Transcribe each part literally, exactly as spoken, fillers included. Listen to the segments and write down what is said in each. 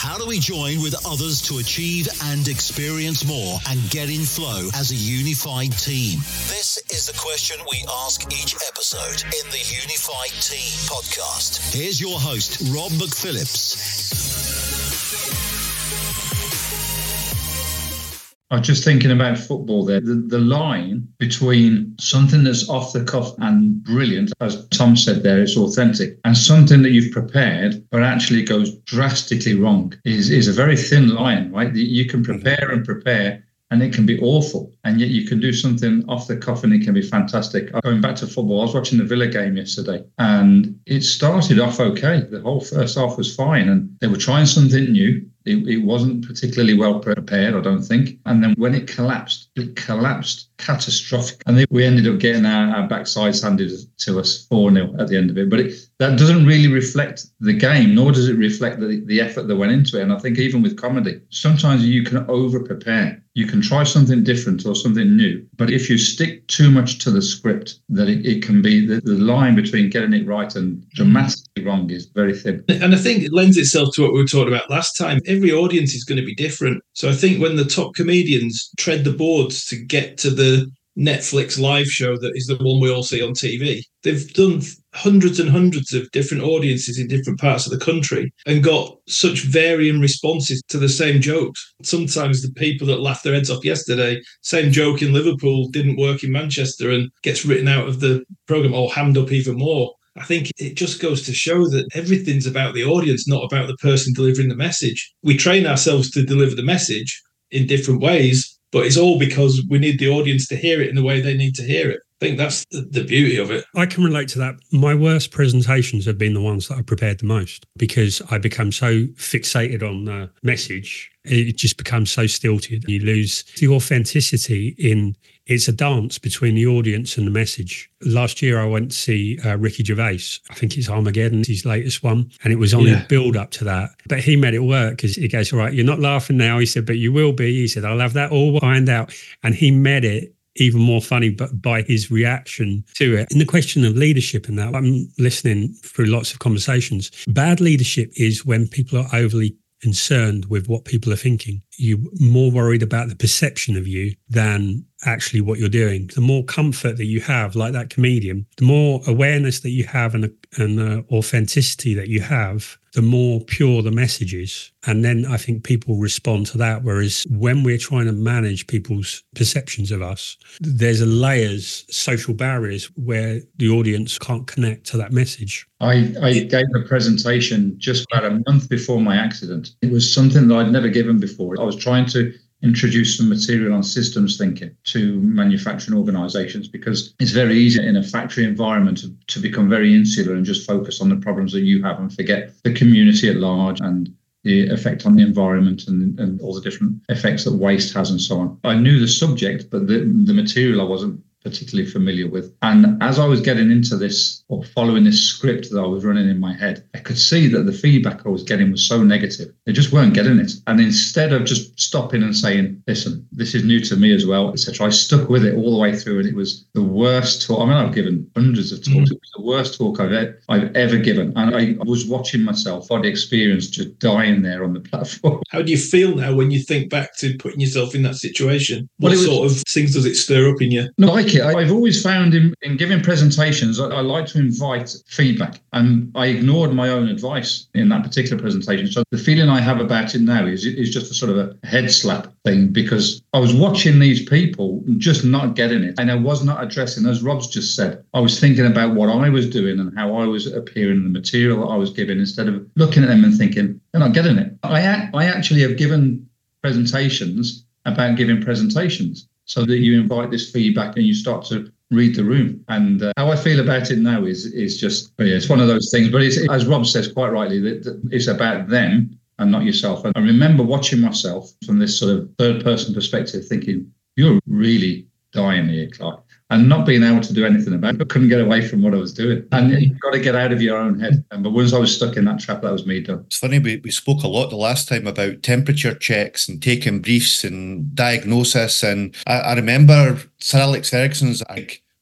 How do we join with others to achieve and experience more and get in flow as a unified team? This is the question we ask each episode in the Unified Team podcast. Here's your host, Rob McPhillips. I was just thinking about football there. The, the line between something that's off the cuff and brilliant, as Tom said there, it's authentic, and something that you've prepared but actually goes drastically wrong is, is a very thin line, right? You can prepare and prepare and it can be awful, and yet you can do something off the cuff and it can be fantastic. Going back to football, I was watching the Villa game yesterday and it started off okay. The whole first half was fine and they were trying something new. It, it wasn't particularly well prepared, I don't think. And then when it collapsed, it collapsed catastrophic. And we ended up getting our, our backsides handed to us four nil at the end of it. But it, that doesn't really reflect the game, nor does it reflect the, the effort that went into it. And I think even with comedy, sometimes you can over-prepare. You can try something different or something new. But if you stick too much to the script, that it, it can be, the, the line between getting it right and dramatically wrong is very thin. And I think it lends itself to what we were talking about last time. Every audience is going to be different. So I think when the top comedians tread the boards to get to the Netflix live show that is the one we all see on T V, they've done hundreds and hundreds of different audiences in different parts of the country and got such varying responses to the same jokes. Sometimes the people that laughed their heads off yesterday, same joke in Liverpool didn't work in Manchester and gets written out of the programme or hammed up even more. I think it just goes to show that everything's about the audience, not about the person delivering the message. We train ourselves to deliver the message in different ways, but it's all because we need the audience to hear it in the way they need to hear it. I think that's the, the beauty of it. I can relate to that. My worst presentations have been the ones that I prepared the most because I become so fixated on the message. It just becomes so stilted. You lose the authenticity in it's a dance between the audience and the message. Last year, I went to see uh, Ricky Gervais. I think it's Armageddon, his latest one. And it was on yeah. a build up to that. But he made it work because he goes, all right, you're not laughing now. He said, but you will be. He said, I'll have that all lined out. And he made it even more funny, but by his reaction to it. And the question of leadership and that, I'm listening through lots of conversations. Bad leadership is when people are overly concerned with what people are thinking. You're more worried about the perception of you than actually what you're doing. The more comfort that you have, like that comedian, the more awareness that you have and, and uh, authenticity that you have, the more pure the message is. And then I think people respond to that. Whereas when we're trying to manage people's perceptions of us, there's a layers, social barriers where the audience can't connect to that message. I, I gave a presentation just about a month before my accident. It was something that I'd never given before. I was trying to introduce some material on systems thinking to manufacturing organisations because it's very easy in a factory environment to, to become very insular and just focus on the problems that you have and forget the community at large and the effect on the environment and, and all the different effects that waste has and so on. I knew the subject, but the, the material I wasn't particularly familiar with. And as I was getting into this or following this script that I was running in my head, I could see that the feedback I was getting was so negative. They just weren't getting it. And instead of just stopping and saying, listen, this is new to me as well, et cetera, I stuck with it all the way through. And it was the worst talk. I mean, I've given hundreds of talks. Mm-hmm. It was the worst talk I've, e- I've ever given. And I was watching myself, body experience, just dying there on the platform. How do you feel now when you think back to putting yourself in that situation? What well, was, sort of things does it stir up in you? No, I like it. I've always found in, in giving presentations, I, I like to invite feedback, and I ignored my own advice in that particular presentation. So the feeling I have about it now is is just a sort of a head slap thing, because I was watching these people just not getting it, and I was not addressing, as Rob's just said, I was thinking about what I was doing and how I was appearing, the material that I was giving, instead of looking at them and thinking, they're not getting it. I, I actually have given presentations about giving presentations, so that you invite this feedback and you start to read the room. And uh, how I feel about it now is is just, yeah, it's one of those things. But it's, as Rob says quite rightly, that, that it's about them and not yourself. And I remember watching myself from this sort of third person perspective, thinking, you're really dying here, Clark. And not being able to do anything about it. I couldn't get away from what I was doing. And you've got to get out of your own head. And but once I was stuck in that trap, that was me done. It's funny, we, we spoke a lot the last time about temperature checks and taking briefs and diagnosis. And I, I remember Sir Alex Ferguson's like,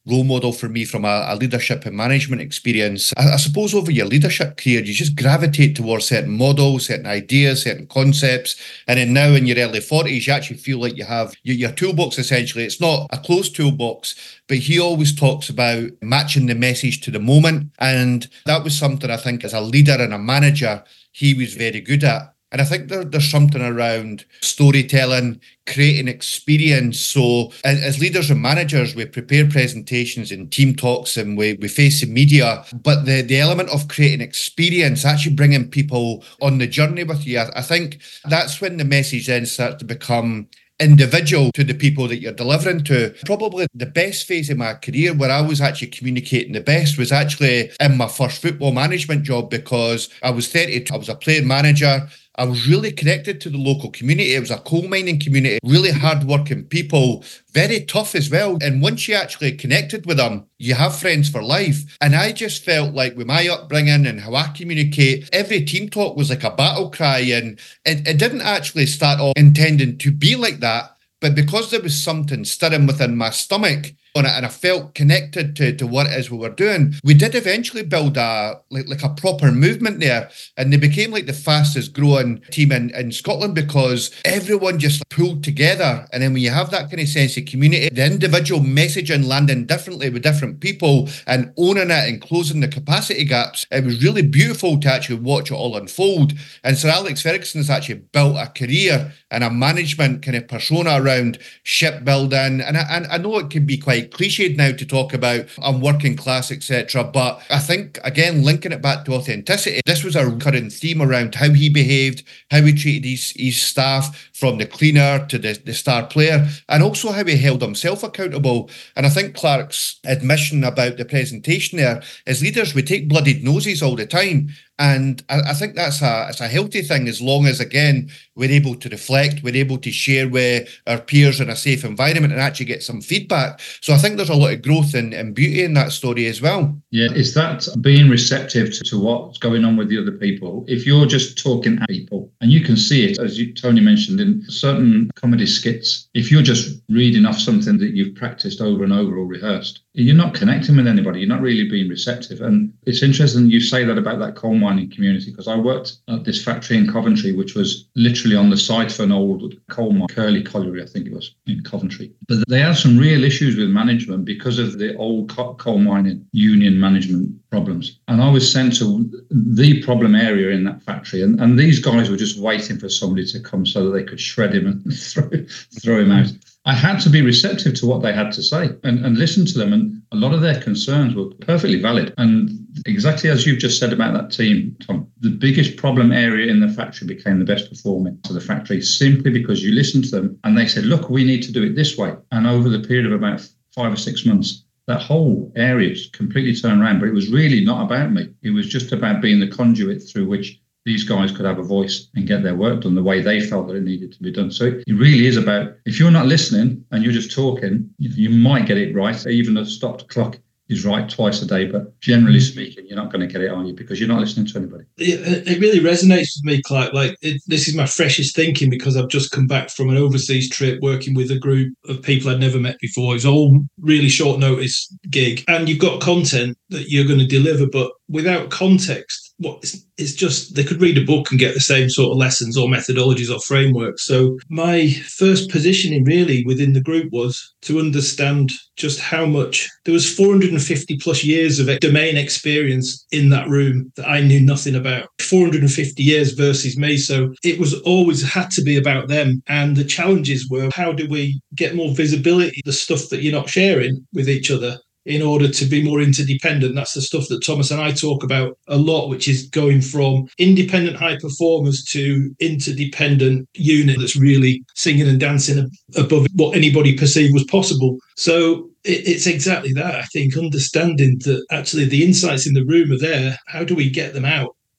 role model for me from a, a leadership and management experience. I, I suppose over your leadership career, you just gravitate towards certain models, certain ideas, certain concepts. And then now in your early forties, you actually feel like you have your, your toolbox, essentially. It's not a closed toolbox, but he always talks about matching the message to the moment. And that was something I think as a leader and a manager, he was very good at. And I think there, there's something around storytelling, creating experience. So as, as leaders and managers, we prepare presentations and team talks and we, we face the media. But the, the element of creating experience, actually bringing people on the journey with you, I, I think that's when the message then starts to become individual to the people that you're delivering to. Probably the best phase of my career where I was actually communicating the best was actually in my first football management job, because I was thirty, I was a player manager. I was really connected to the local community. It was a coal mining community, really hard-working people, very tough as well. And once you actually connected with them, you have friends for life. And I just felt like with my upbringing and how I communicate, every team talk was like a battle cry. And it, it didn't actually start off intending to be like that. But because there was something stirring within my stomach on it, and I felt connected to, to what it is we were doing, we did eventually build a like, like a proper movement there. And they became like the fastest growing team in, in Scotland, because everyone just pulled together. And then when you have that kind of sense of community, the individual messaging landing differently with different people and owning it and closing the capacity gaps, it was really beautiful to actually watch it all unfold. And Sir Alex Ferguson has actually built a career and a management kind of persona around shipbuilding. And I, and I know it can be quite cliched now to talk about I'm working class, et cetera. But I think, again, linking it back to authenticity, this was a recurring theme around how he behaved, how he treated his, his staff, from the cleaner to the, the star player, and also how he held himself accountable. And I think Clark's admission about the presentation there is leaders, we take bloodied noses all the time. And I, I think that's a, it's a healthy thing, as long as, again, we're able to reflect, we're able to share with our peers in a safe environment and actually get some feedback. So I think there's a lot of growth and, and beauty in that story as well. Yeah, it's that being receptive to, to what's going on with the other people. If you're just talking at people, and you can see it, as you, Tony mentioned, in certain comedy skits, if you're just reading off something that you've practiced over and over or rehearsed, you're not connecting with anybody. You're not really being receptive. And it's interesting you say that about that coal mining community, because I worked at this factory in Coventry, which was literally on the site of an old coal mine, Curly Colliery, I think it was, in Coventry. But they had some real issues with management because of the old coal mining union management problems. And I was sent to the problem area in that factory. And, and these guys were just waiting for somebody to come so that they could shred him and throw, throw him out. I had to be receptive to what they had to say and, and listen to them. And a lot of their concerns were perfectly valid. And exactly as you've just said about that team, Tom, the biggest problem area in the factory became the best performing to the factory simply because you listened to them and they said, look, we need to do it this way. And over the period of about five or six months, that whole area completely turned around. But it was really not about me. It was just about being the conduit through which these guys could have a voice and get their work done the way they felt that it needed to be done. So it really is about, if you're not listening and you're just talking, you might get it right. Even a stopped clock is right twice a day, but generally speaking, you're not going to get it, are you? Because you're not listening to anybody. It, it really resonates with me, Clark. Like it, this is my freshest thinking because I've just come back from an overseas trip working with a group of people I'd never met before. It was all really short notice gig, and you've got content that you're going to deliver, but without context, what it's, it's just they could read a book and get the same sort of lessons or methodologies or frameworks. So my first positioning really within the group was to understand just how much there was four hundred fifty plus years of domain experience in that room that I knew nothing about. four hundred fifty years versus me. So it was always had to be about them. And the challenges were, how do we get more visibility, the stuff that you're not sharing with each other, in order to be more interdependent? That's the stuff that Thomas and I talk about a lot, which is going from independent high performers to interdependent unit that's really singing and dancing above what anybody perceived was possible. So it's exactly that. I think understanding that actually the insights in the room are there. How do we get them out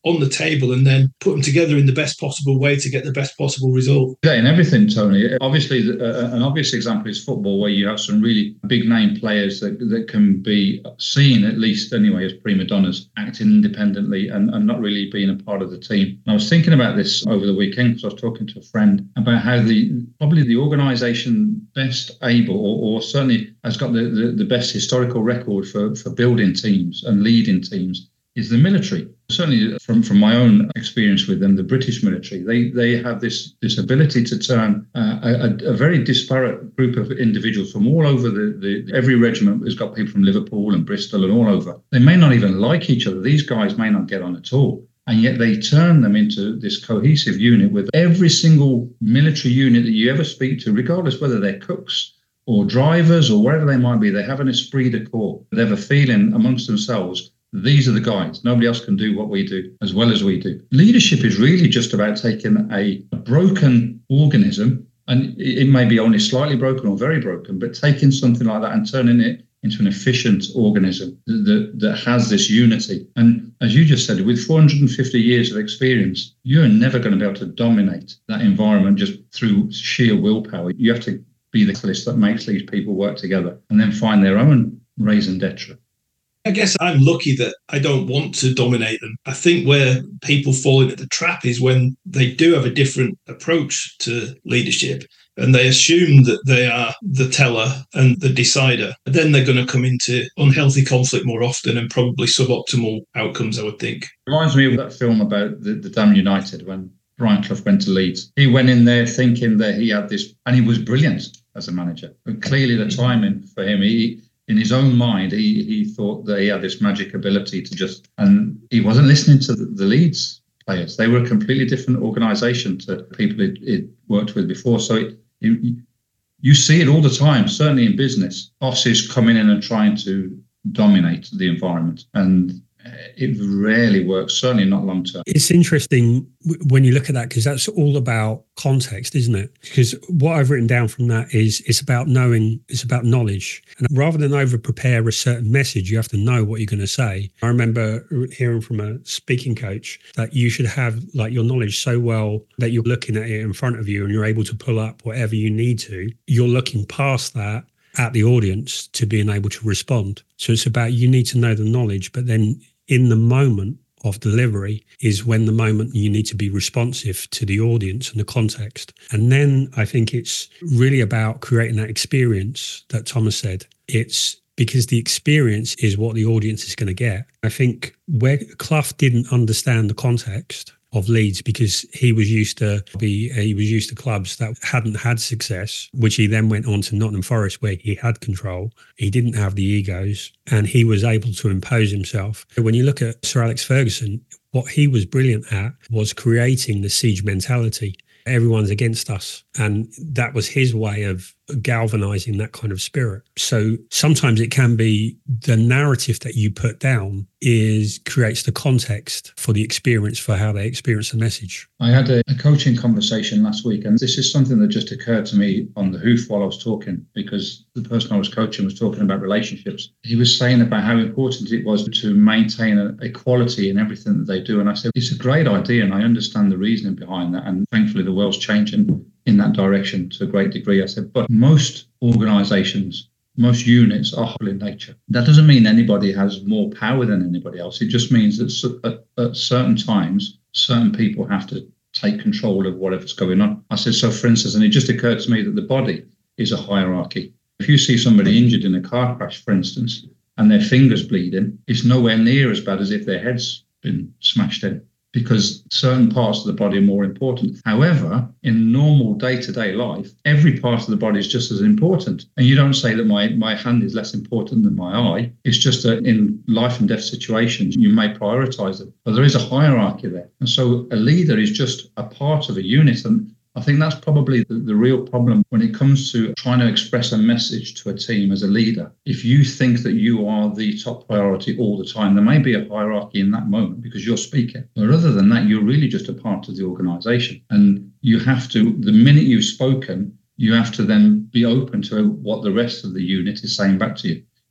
on the table and then put them together in the best possible way to get the best possible result. Yeah, in everything, Tony. Obviously, uh, an obvious example is football, where you have some really big name players that, that can be seen, at least anyway, as prima donnas, acting independently and, and not really being a part of the team. And I was thinking about this over the weekend because I was talking to a friend about how the probably the organisation best able, or, or certainly has got the, the, the best historical record for, for building teams and leading teams, is the military. Certainly from, from my own experience with them, the British military, they they have this, this ability to turn uh, a, a very disparate group of individuals from all over the, the, every regiment has got people from Liverpool and Bristol and all over. They may not even like each other. These guys may not get on at all. And yet they turn them into this cohesive unit with every single military unit that you ever speak to, regardless whether they're cooks or drivers or wherever they might be. They have an esprit de corps. They have a feeling amongst themselves, these are the guys. Nobody else can do what we do as well as we do. Leadership is really just about taking a, a broken organism, and it, it may be only slightly broken or very broken, but taking something like that and turning it into an efficient organism that, that has this unity. And as you just said, with four hundred fifty years of experience, you're never going to be able to dominate that environment just through sheer willpower. You have to be the catalyst that makes these people work together and then find their own raison d'etre. I guess I'm lucky that I don't want to dominate them. I think where people fall into the trap is when they do have a different approach to leadership and they assume that they are the teller and the decider. Then they're going to come into unhealthy conflict more often and probably suboptimal outcomes, I would think. Reminds me of that film about the, the Damn United when Brian Clough went to Leeds. He went in there thinking that he had this, and he was brilliant as a manager. But clearly the timing for him, he... in his own mind, he, he thought that he had this magic ability to just, and he wasn't listening to the, the Leeds players. They were a completely different organisation to people he'd, he'd worked with before. So it, it, you see it all the time, certainly in business. Bosses coming in and trying to dominate the environment. And it rarely works, certainly not long term. It's interesting when you look at that, because that's all about context, isn't it? Because what I've written down from that is it's about knowing, it's about knowledge. And rather than over prepare a certain message, you have to know what you're going to say. I remember hearing from a speaking coach that you should have like your knowledge so well that you're looking at it in front of you and you're able to pull up whatever you need to. You're looking past that at the audience to being able to respond. So it's about, you need to know the knowledge, but then in the moment of delivery is when the moment you need to be responsive to the audience and the context. And then I think it's really about creating that experience that Thomas said. It's because the experience is what the audience is going to get. I think where Clough didn't understand the context of Leeds, because he was used to be he was used to clubs that hadn't had success, which he then went on to Nottingham Forest where he had control. He didn't have the egos and he was able to impose himself. When you look at Sir Alex Ferguson, what he was brilliant at was creating the siege mentality. Everyone's against us. And that was his way of galvanizing that kind of spirit. So sometimes it can be the narrative that you put down is creates the context for the experience, for how they experience the message. I had a, a coaching conversation last week, and this is something that just occurred to me on the hoof while I was talking, because the person I was coaching was talking about relationships. He was saying about how important it was to maintain a, a quality in everything that they do. And I said, it's a great idea, and I understand the reasoning behind that. And thankfully, the world's changing in that direction to a great degree. I said, but most organizations, most units are whole in nature. That doesn't mean anybody has more power than anybody else. It just means that at, at certain times, certain people have to take control of whatever's going on. I said, so for instance, and it just occurred to me that the body is a hierarchy. If you see somebody injured in a car crash, for instance, and their finger's bleeding, it's nowhere near as bad as if their head's been smashed in, because certain parts of the body are more important. However, in normal day-to-day life, every part of the body is just as important. And you don't say that my, my hand is less important than my eye. It's just that in life and death situations, you may prioritize them. But there is a hierarchy there. And so a leader is just a part of a unit. And I think that's probably the, the real problem when it comes to trying to express a message to a team as a leader. If you think that you are the top priority all the time, there may be a hierarchy in that moment because you're speaking. But other than that, you're really just a part of the organization. And you have to, the minute you've spoken, you have to then be open to what the rest of the unit is saying back to you.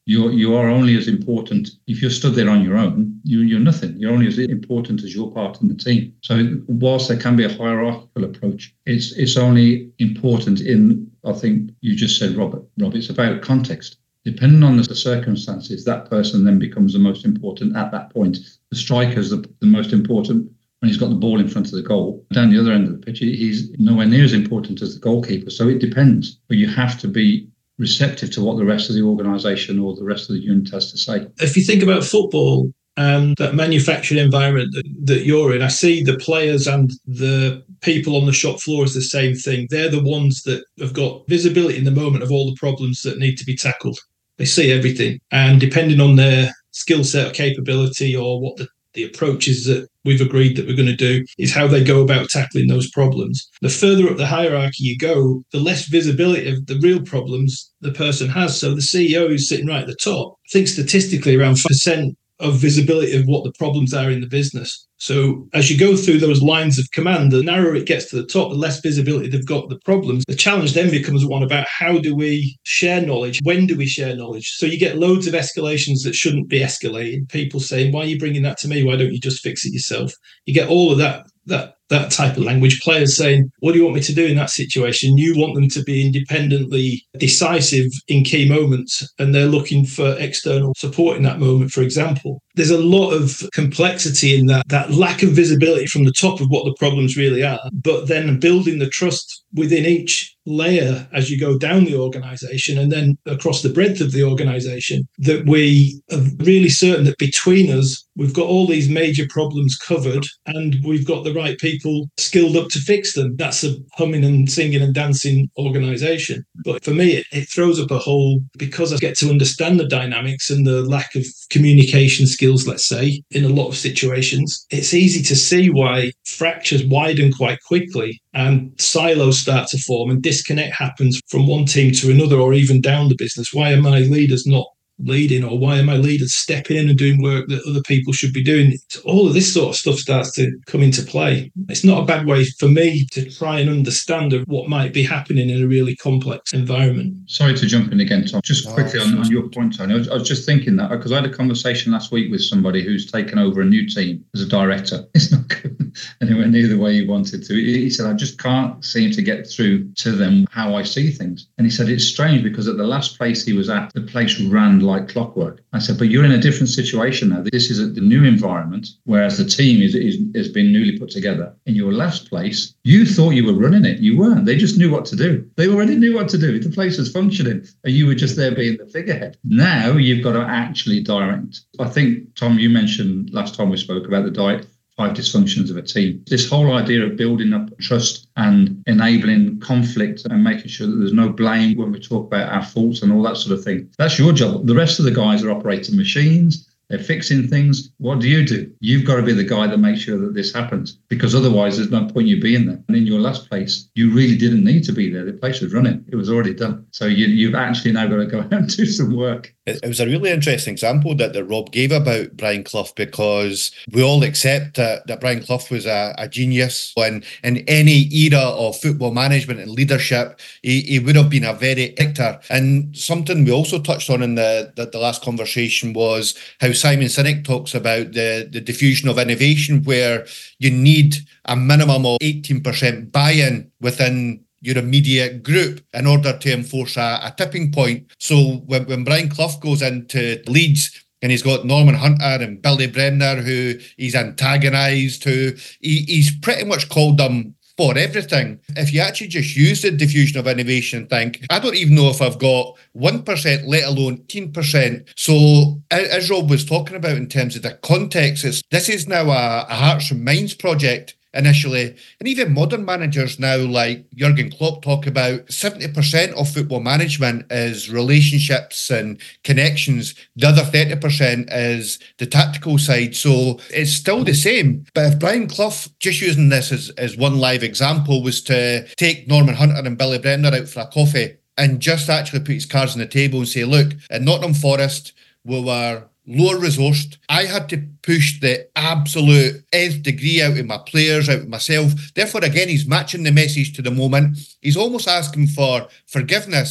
You're, you are only as important. If you're stood there on your own, you, you're nothing. You're only as important as your part in the team. So whilst there can be a hierarchical approach, it's it's only important in, I think you just said, Robert, Rob, it's about context. Depending on the circumstances, that person then becomes the most important at that point. The striker's the, the most important when he's got the ball in front of the goal. Down the other end of the pitch, he's nowhere near as important as the goalkeeper. So it depends. But you have to be receptive to what the rest of the organisation or the rest of the unit has to say. If you think about football and that manufactured environment that, that you're in, I see the players and the people on the shop floor as the same thing. They're the ones that have got visibility in the moment of all the problems that need to be tackled. They see everything. And depending on their skill set or capability or what the, the approach is that we've agreed that we're going to do, is how they go about tackling those problems. The further up the hierarchy you go, the less visibility of the real problems the person has. So the C E O who's sitting right at the top, I think statistically around five percent of visibility of what the problems are in the business. So as you go through those lines of command, the narrower it gets to the top, the less visibility they've got of the problems. The challenge then becomes one about how do we share knowledge? When do we share knowledge? So you get loads of escalations that shouldn't be escalated. People saying, why are you bringing that to me? Why don't you just fix it yourself? You get all of that, that, that type of language. Players saying, what do you want me to do in that situation? You want them to be independently decisive in key moments, and they're looking for external support in that moment, for example. There's a lot of complexity in that, that lack of visibility from the top of what the problems really are, but then building the trust within each layer as you go down the organisation and then across the breadth of the organisation, that we are really certain that between us, we've got all these major problems covered and we've got the right people skilled up to fix them. That's a humming and singing and dancing organisation. But for me, it, it throws up a whole, because I get to understand the dynamics and the lack of communication skills, let's say, in a lot of situations, it's easy to see why fractures widen quite quickly and silos start to form and disconnect happens from one team to another or even down the business. Why are my leaders not leading, or why are my leaders stepping in and doing work that other people should be doing? All of this sort of stuff starts to come into play. It's not a bad way for me to try and understand what might be happening in a really complex environment. Sorry to jump in again, Tom. Just quickly on, on your point, Tony. I was, I was just thinking that because I had a conversation last week with somebody who's taken over a new team as a director. It's not going anywhere near the way he wanted to. He said, I just can't seem to get through to them how I see things. And he said, it's strange because at the last place he was at, the place ran like clockwork. I said, but you're in a different situation now. This is the new environment, whereas the team is, is has been newly put together. In your last place, you thought you were running it. You weren't. They just knew what to do. They already knew what to do. The place was functioning, and you were just there being the figurehead. Now you've got to actually direct. I think, Tom, you mentioned last time we spoke about the diet. Five dysfunctions of a team. This whole idea of building up trust and enabling conflict and making sure that there's no blame when we talk about our faults and all that sort of thing. That's your job. The rest of the guys are operating machines. They're fixing things. What do you do? You've got to be the guy that makes sure that this happens, because otherwise there's no point you being there. And in your last place, you really didn't need to be there. The place was running. It was already done. So you, you've actually now got to go out and do some work. It, it was a really interesting example that, that Rob gave about Brian Clough, because we all accept that, that Brian Clough was a, a genius. And in any era of football management and leadership, he, he would have been a very actor. And something we also touched on in the, the, the last conversation was how Simon Sinek talks about the, the diffusion of innovation, where you need a minimum of eighteen percent buy-in within your immediate group in order to enforce a, a tipping point. So when, when Brian Clough goes into Leeds and he's got Norman Hunter and Billy Bremner, who he's antagonised, who he, he's pretty much called them for everything. If you actually just use the diffusion of innovation and think, I don't even know if I've got one percent, let alone eighteen percent. So as Rob was talking about in terms of the context, it's, this is now a, a hearts and minds project initially. And even modern managers now, like Jurgen Klopp, talk about seventy percent of football management is relationships and connections. The other thirty percent is the tactical side. So it's still the same. But if Brian Clough, just using this as, as one live example, was to take Norman Hunter and Billy Bremner out for a coffee and just actually put his cards on the table and say, look, at Nottingham Forest, we were lower resourced. I had to push the absolute nth degree out of my players, out of myself. Therefore, again, he's matching the message to the moment. He's almost asking for forgiveness.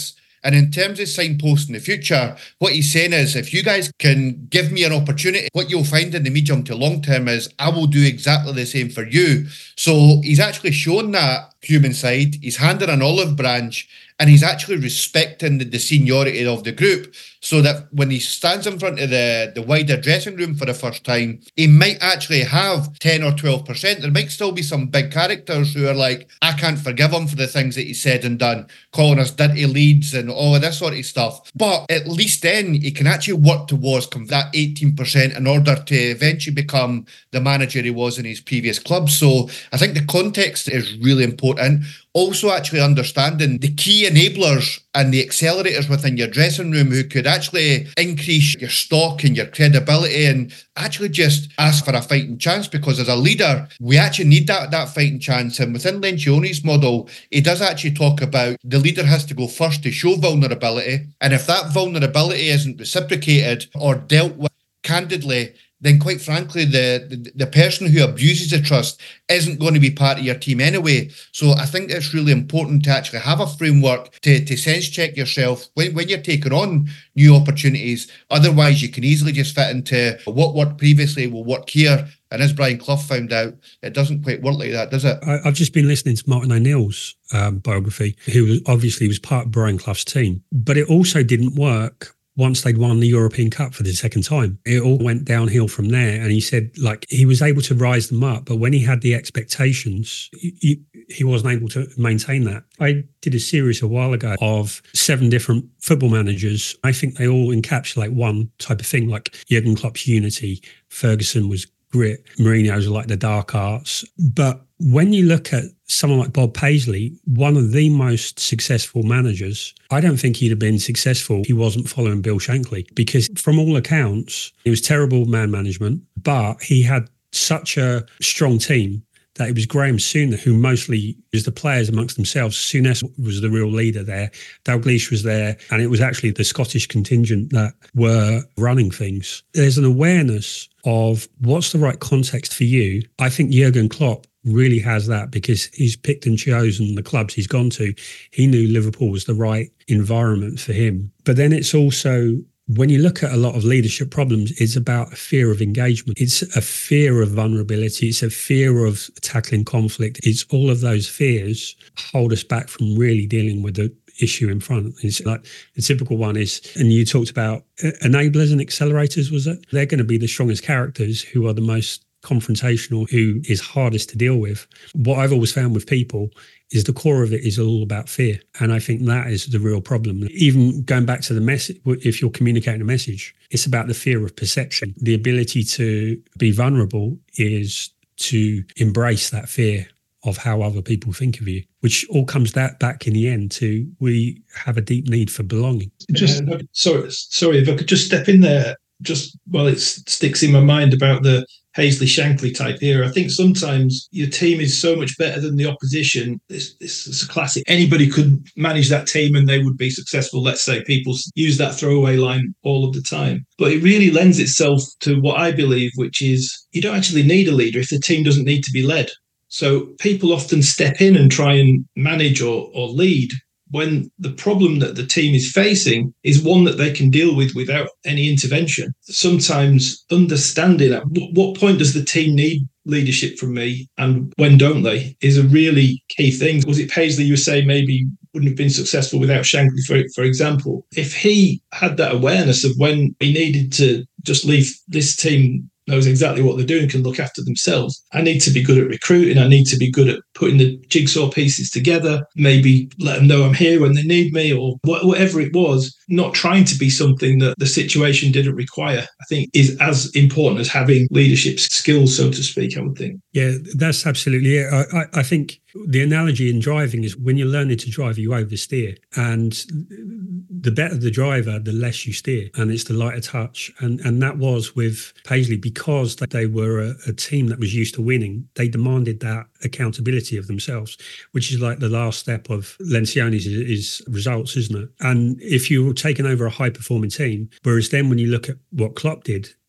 And in terms of signposts in the future, what he's saying is, if you guys can give me an opportunity, what you'll find in the medium to long term is I will do exactly the same for you. So he's actually shown that human side. He's handed an olive branch, and he's actually respecting the, the seniority of the group, so that when he stands in front of the, the wider dressing room for the first time, he might actually have ten or twelve percent. There might still be some big characters who are like, I can't forgive him for the things that he said and done, calling us dirty leads and all of this sort of stuff. But at least then he can actually work towards that eighteen percent in order to eventually become the manager he was in his previous club. So I think the context is really important. Also actually understanding the key enablers and the accelerators within your dressing room who could actually increase your stock and your credibility and actually just ask for a fighting chance, because as a leader, we actually need that, that fighting chance. And within Lencioni's model, he does actually talk about the leader has to go first to show vulnerability. And if that vulnerability isn't reciprocated or dealt with candidly, then quite frankly, the, the, the person who abuses the trust isn't going to be part of your team anyway. So I think it's really important to actually have a framework to, to sense check yourself when, when you're taking on new opportunities. Otherwise, you can easily just fit into what worked previously will work here. And as Brian Clough found out, it doesn't quite work like that, does it? I, I've just been listening to Martin O'Neill's um, biography, who was, obviously was part of Brian Clough's team. But it also didn't work once they'd won the European Cup for the second time. It all went downhill from there. And he said, like, he was able to rise them up, but when he had the expectations, he, he wasn't able to maintain that. I did a series a while ago of seven different football managers. I think they all encapsulate one type of thing, like Jurgen Klopp's unity, Ferguson was grit, Mourinho's like the dark arts. But when you look at someone like Bob Paisley, one of the most successful managers, I don't think he'd have been successful if he wasn't following Bill Shankly, because from all accounts, it was terrible man management, but he had such a strong team that it was Graham Souness who mostly was the players amongst themselves. Souness was the real leader there. Dalglish was there, and it was actually the Scottish contingent that were running things. There's an awareness of what's the right context for you. I think Jurgen Klopp really has that, because he's picked and chosen the clubs he's gone to. He knew Liverpool was the right environment for him. But then it's also, when you look at a lot of leadership problems, it's about a fear of engagement. It's a fear of vulnerability. It's a fear of tackling conflict. It's all of those fears hold us back from really dealing with the issue in front. It's like the typical one is, and you talked about enablers and accelerators, was it? They're going to be the strongest characters who are the most confrontational, who is hardest to deal with. What I've always found with people is the core of it is all about fear. And I think that is the real problem. Even going back to the message, if you're communicating a message, it's about the fear of perception. The ability to be vulnerable is to embrace that fear of how other people think of you, which all comes that back in the end to we have a deep need for belonging. Just uh, sorry, sorry, if I could just step in there, just while it sticks in my mind about the Paisley Shankly type era. I think sometimes your team is so much better than the opposition. This, this is a classic. Anybody could manage that team and they would be successful. Let's say people use that throwaway line all of the time. But it really lends itself to what I believe, which is you don't actually need a leader if the team doesn't need to be led. So people often step in and try and manage or, or lead when the problem that the team is facing is one that they can deal with without any intervention. Sometimes understanding at what point does the team need leadership from me and when don't they is a really key thing. Was it Paisley you were saying maybe wouldn't have been successful without Shankly, for, for example? If he had that awareness of when he needed to just leave this team knows exactly what they're doing, can look after themselves. I need to be good at recruiting. I need to be good at putting the jigsaw pieces together, maybe let them know I'm here when they need me or whatever it was, not trying to be something that the situation didn't require, I think is as important as having leadership skills, so to speak, I would think. Yeah, that's absolutely it. I, I, I think the analogy in driving is when you're learning to drive, you oversteer. And the better the driver, the less you steer. And it's the lighter touch. And and that was with Paisley because they were a, a team that was used to winning. They demanded that accountability of themselves, which is like the last step of Lencioni's is, is results, isn't it? And if you're taking over a high-performing team, whereas then when you look at what Klopp did,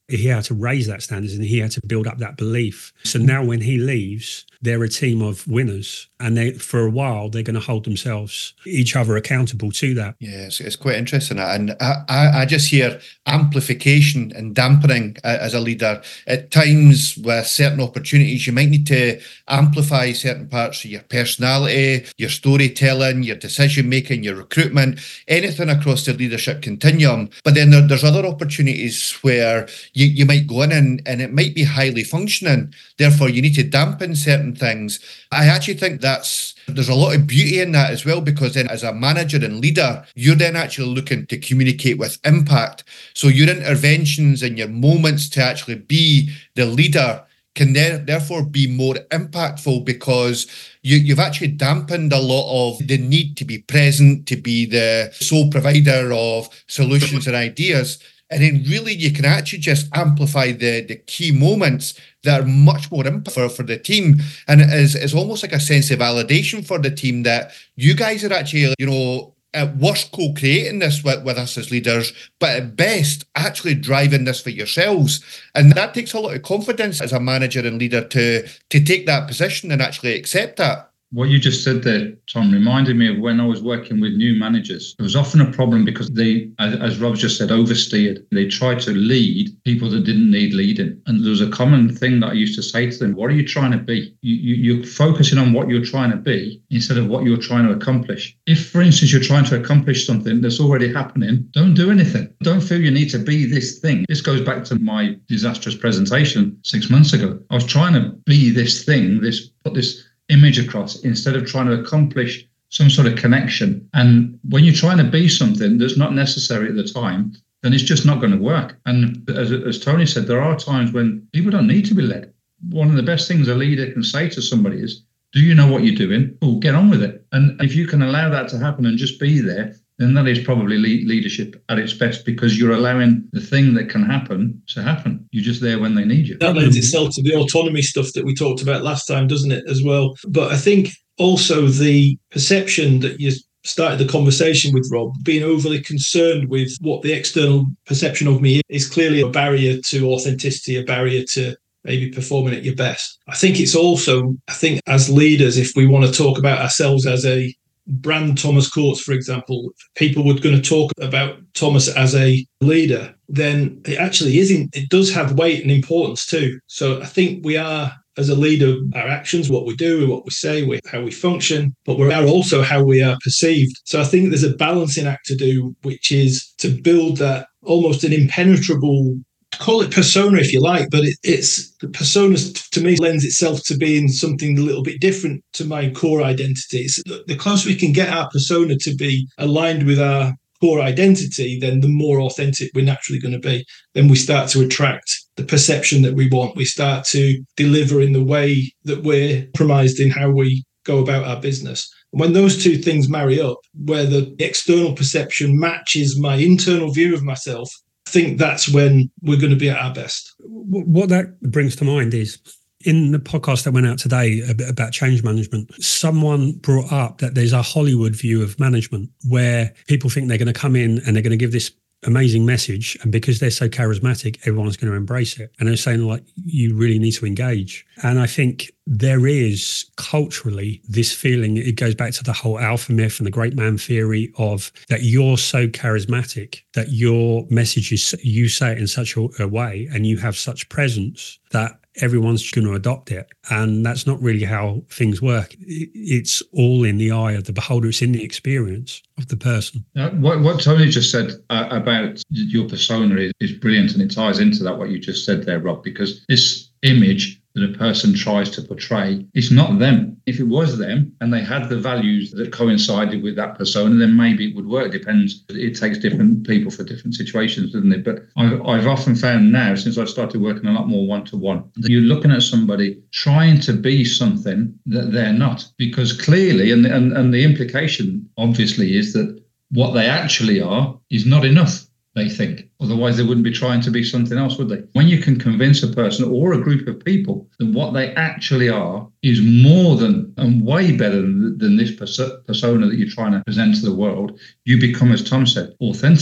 he had to raise that standards and he had to build up that belief. So now when he leaves, they're a team of winners, and they, for a while, they're going to hold themselves, each other accountable to that. Yeah, it's, it's quite interesting. And I, I, I just hear amplification and dampening uh, as a leader. At times with certain opportunities, you might need to amplify certain parts of your personality, your storytelling, your decision-making, your recruitment, anything across the leadership continuum. But then there, there's other opportunities where you, you might go in and, and it might be highly functioning. Therefore, you need to dampen certain things. I actually think that's there's a lot of beauty in that as well, because then as a manager and leader, you're then actually looking to communicate with impact. So your interventions and your moments to actually be the leader can there, therefore be more impactful, because you, you've actually dampened a lot of the need to be present, to be the sole provider of solutions and ideas. And then really you can actually just amplify the, the key moments that are much more impactful for, for the team. And it is, it's almost like a sense of validation for the team that you guys are actually, you know, at worst co-creating this with, with us as leaders, but at best actually driving this for yourselves. And that takes a lot of confidence as a manager and leader to, to take that position and actually accept that. What you just said there, Tom, reminded me of when I was working with new managers. There was often a problem because they, as, as Rob just said, oversteered. They tried to lead people that didn't need leading. And there was a common thing that I used to say to them: what are you trying to be? You, you, you're focusing on what you're trying to be instead of what you're trying to accomplish. If, for instance, you're trying to accomplish something that's already happening, don't do anything. Don't feel you need to be this thing. This goes back to my disastrous presentation six months ago. I was trying to be this thing, this put this image across, instead of trying to accomplish some sort of connection. And when you're trying to be something that's not necessary at the time, then it's just not going to work. And as, as Tony said, there are times when people don't need to be led. One of the best things a leader can say to somebody is, do you know what you're doing? Oh, get on with it. And if you can allow that to happen and just be there, then that is probably le- leadership at its best, because you're allowing the thing that can happen to happen. You're just there when they need you. That lends itself to the autonomy stuff that we talked about last time, doesn't it, as well? But I think also the perception that you started the conversation with, Rob, being overly concerned with what the external perception of me is, is clearly a barrier to authenticity, a barrier to maybe performing at your best. I think it's also, I think as leaders, if we want to talk about ourselves as a brand Thomas Courts, for example, people were going to talk about Thomas as a leader, then it actually isn't. It does have weight and importance too. So I think we are, as a leader, our actions, what we do, what we say, how we function, but we are also how we are perceived. So I think there's a balancing act to do, which is to build that almost an impenetrable, call it persona if you like, but it, it's the persona to me lends itself to being something a little bit different to my core identity. It's the closer we can get our persona to be aligned with our core identity, then the more authentic we're naturally going to be. Then we start to attract the perception that we want. We start to deliver in the way that we're compromised in how we go about our business. And when those two things marry up, where the external perception matches my internal view of myself, I think that's when we're going to be at our best. What that brings to mind is, in the podcast that went out today about change management, someone brought up that there's a Hollywood view of management where people think they're going to come in and they're going to give this amazing message, and because they're so charismatic, everyone's going to embrace it. And they're saying, like, you really need to engage. And I think there is culturally this feeling, it goes back to the whole alpha myth and the great man theory of that you're so charismatic that your message is, you say it in such a, a way and you have such presence that everyone's going to adopt it. And that's not really how things work. It's all in the eye of the beholder. It's in the experience of the person. Uh, what, what Tony just said uh, about your persona is, is brilliant, and it ties into that, what you just said there, Rob, because this image that a person tries to portray, it's not them. If it was them and they had the values that coincided with that persona, then maybe it would work. It depends. It takes different people for different situations, doesn't it? But I've, I've often found now, since I've started working a lot more one-to-one, that you're looking at somebody trying to be something that they're not. Because clearly, and, and, and the implication obviously is that what they actually are is not enough, they think. Otherwise, they wouldn't be trying to be something else, would they? When you can convince a person or a group of people that what they actually are is more than and way better than, than this perso- persona that you're trying to present to the world, you become, as Tom said, authentic.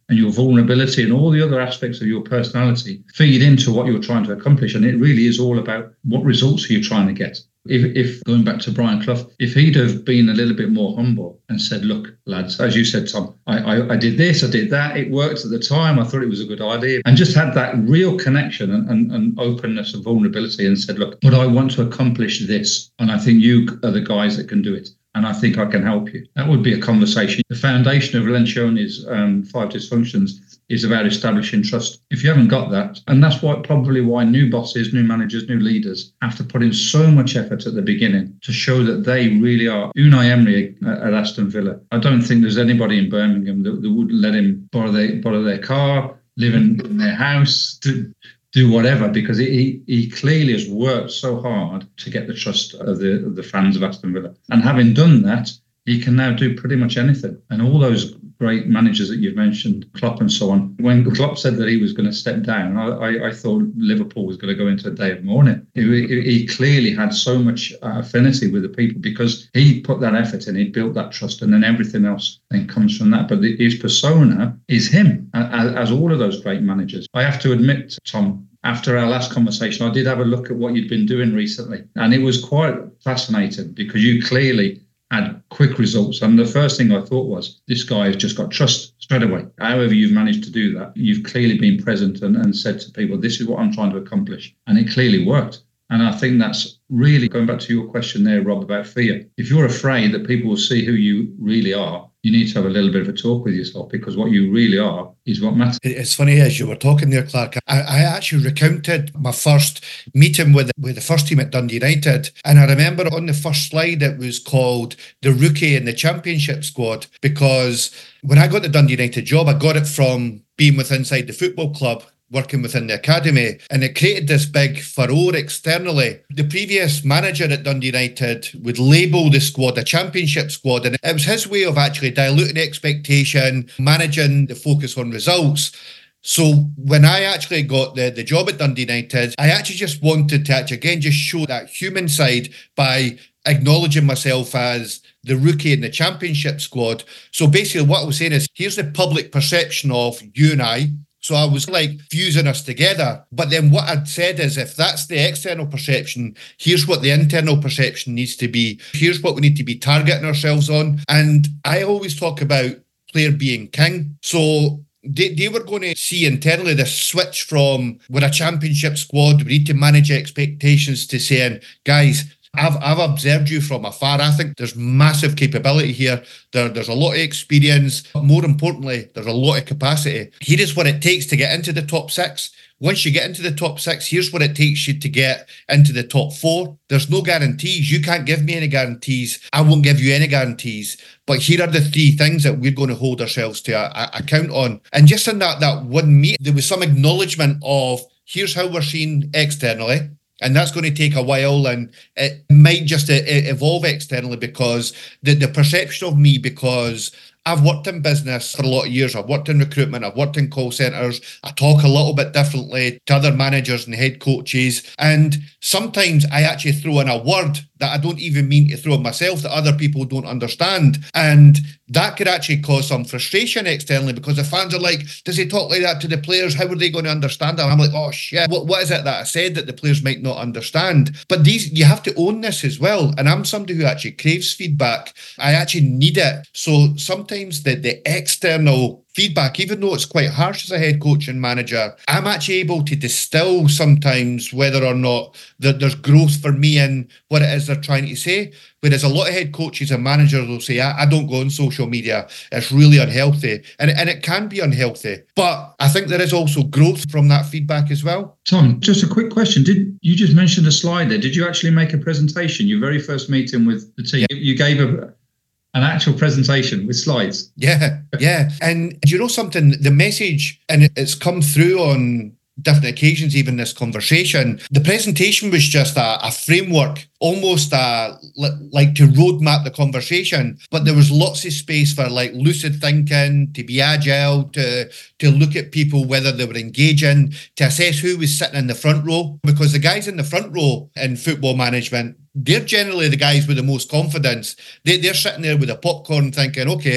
and your vulnerability and all the other aspects of your personality feed into what you're trying to accomplish. And it really is all about what results are you trying to get. If, if going back to Brian Clough, if he'd have been a little bit more humble and said, look, lads, as you said, Tom, I, I, I did this, I did that, it worked at the time, I thought it was a good idea, and just had that real connection and, and, and openness and vulnerability and said, look, but I want to accomplish this, and I think you are the guys that can do it, and I think I can help you. That would be a conversation. The foundation of Lencioni's um, five dysfunctions is about establishing trust. If you haven't got that, and that's why probably why new bosses, new managers, new leaders have to put in so much effort at the beginning to show that they really are. Unai Emery at Aston Villa, I don't think there's anybody in Birmingham that, that would let him borrow their, borrow their car, live in, in their house, do, do whatever, because he, he clearly has worked so hard to get the trust of the, of the fans of Aston Villa. And having done that, he can now do pretty much anything. And all those great managers that you've mentioned, Klopp and so on, when Klopp said that he was going to step down, I, I, I thought Liverpool was going to go into a day of mourning. He, he clearly had so much affinity with the people because he put that effort in, he built that trust, and then everything else then comes from that. But his persona is him, as, as all of those great managers. I have to admit, Tom, after our last conversation, I did have a look at what you'd been doing recently, and it was quite fascinating because you clearly had quick results. And the first thing I thought was, this guy has just got trust straight away. However you've managed to do that, you've clearly been present and, and said to people, this is what I'm trying to accomplish. And it clearly worked. And I think that's really, going back to your question there, Rob, about fear. If you're afraid that people will see who you really are, you need to have a little bit of a talk with yourself, because what you really are is what matters. It's funny, as you were talking there, Clark, I, I actually recounted my first meeting with, with the first team at Dundee United. And I remember on the first slide, it was called the rookie in the championship squad, because when I got the Dundee United job, I got it from being with inside the football club, working within the academy, and it created this big furore externally. The previous manager at Dundee United would label the squad a championship squad, and it was his way of actually diluting expectation, managing the focus on results. So when I actually got the, the job at Dundee United, I actually just wanted to actually again just show that human side by acknowledging myself as the rookie in the championship squad. So basically what I was saying is, here's the public perception of you and I. So I was like fusing us together. But then what I'd said is, if that's the external perception, here's what the internal perception needs to be. Here's what we need to be targeting ourselves on. And I always talk about player being king. So they, they were going to see internally this switch from, we're a championship squad, we need to manage expectations, to saying, guys, I've I've observed you from afar. I think there's massive capability here. There, there's a lot of experience. More importantly, there's a lot of capacity. Here is what it takes to get into the top six. Once you get into the top six, here's what it takes you to get into the top four. There's no guarantees. You can't give me any guarantees. I won't give you any guarantees. But here are the three things that we're going to hold ourselves to a, a, account on. And just in that, that one meeting, there was some acknowledgement of, here's how we're seen externally. And that's going to take a while, and it might just evolve externally, because the, the perception of me, because I've worked in business for a lot of years. I've worked in recruitment. I've worked in call centres. I talk a little bit differently to other managers and head coaches. And sometimes I actually throw in a word that I don't even mean to throw in myself, that other people don't understand. And that could actually cause some frustration externally, because the fans are like, does he talk like that to the players? How are they going to understand that? And I'm like, oh shit, what, what is it that I said that the players might not understand? But these, you have to own this as well. And I'm somebody who actually craves feedback. I actually need it. So sometimes the, the external feedback, even though it's quite harsh as a head coach and manager, I'm actually able to distill sometimes whether or not that there's growth for me in what it is they're trying to say. Whereas a lot of head coaches and managers will say, I, I don't go on social media. It's really unhealthy. And, and it can be unhealthy. But I think there is also growth from that feedback as well. Tom, just a quick question. Did you just mentioned a slide there? Did you actually make a presentation, your very first meeting with the team? Yeah. You gave a... an actual presentation with slides. Yeah, yeah. And do you know something? The message, and it's come through on different occasions, even this conversation, the presentation was just a, a framework, almost a, like to roadmap the conversation. But there was lots of space for like lucid thinking, to be agile, to, to look at people, whether they were engaging, to assess who was sitting in the front row. Because the guys in the front row in football management, they're generally the guys with the most confidence. They, they're sitting there with a popcorn thinking, okay,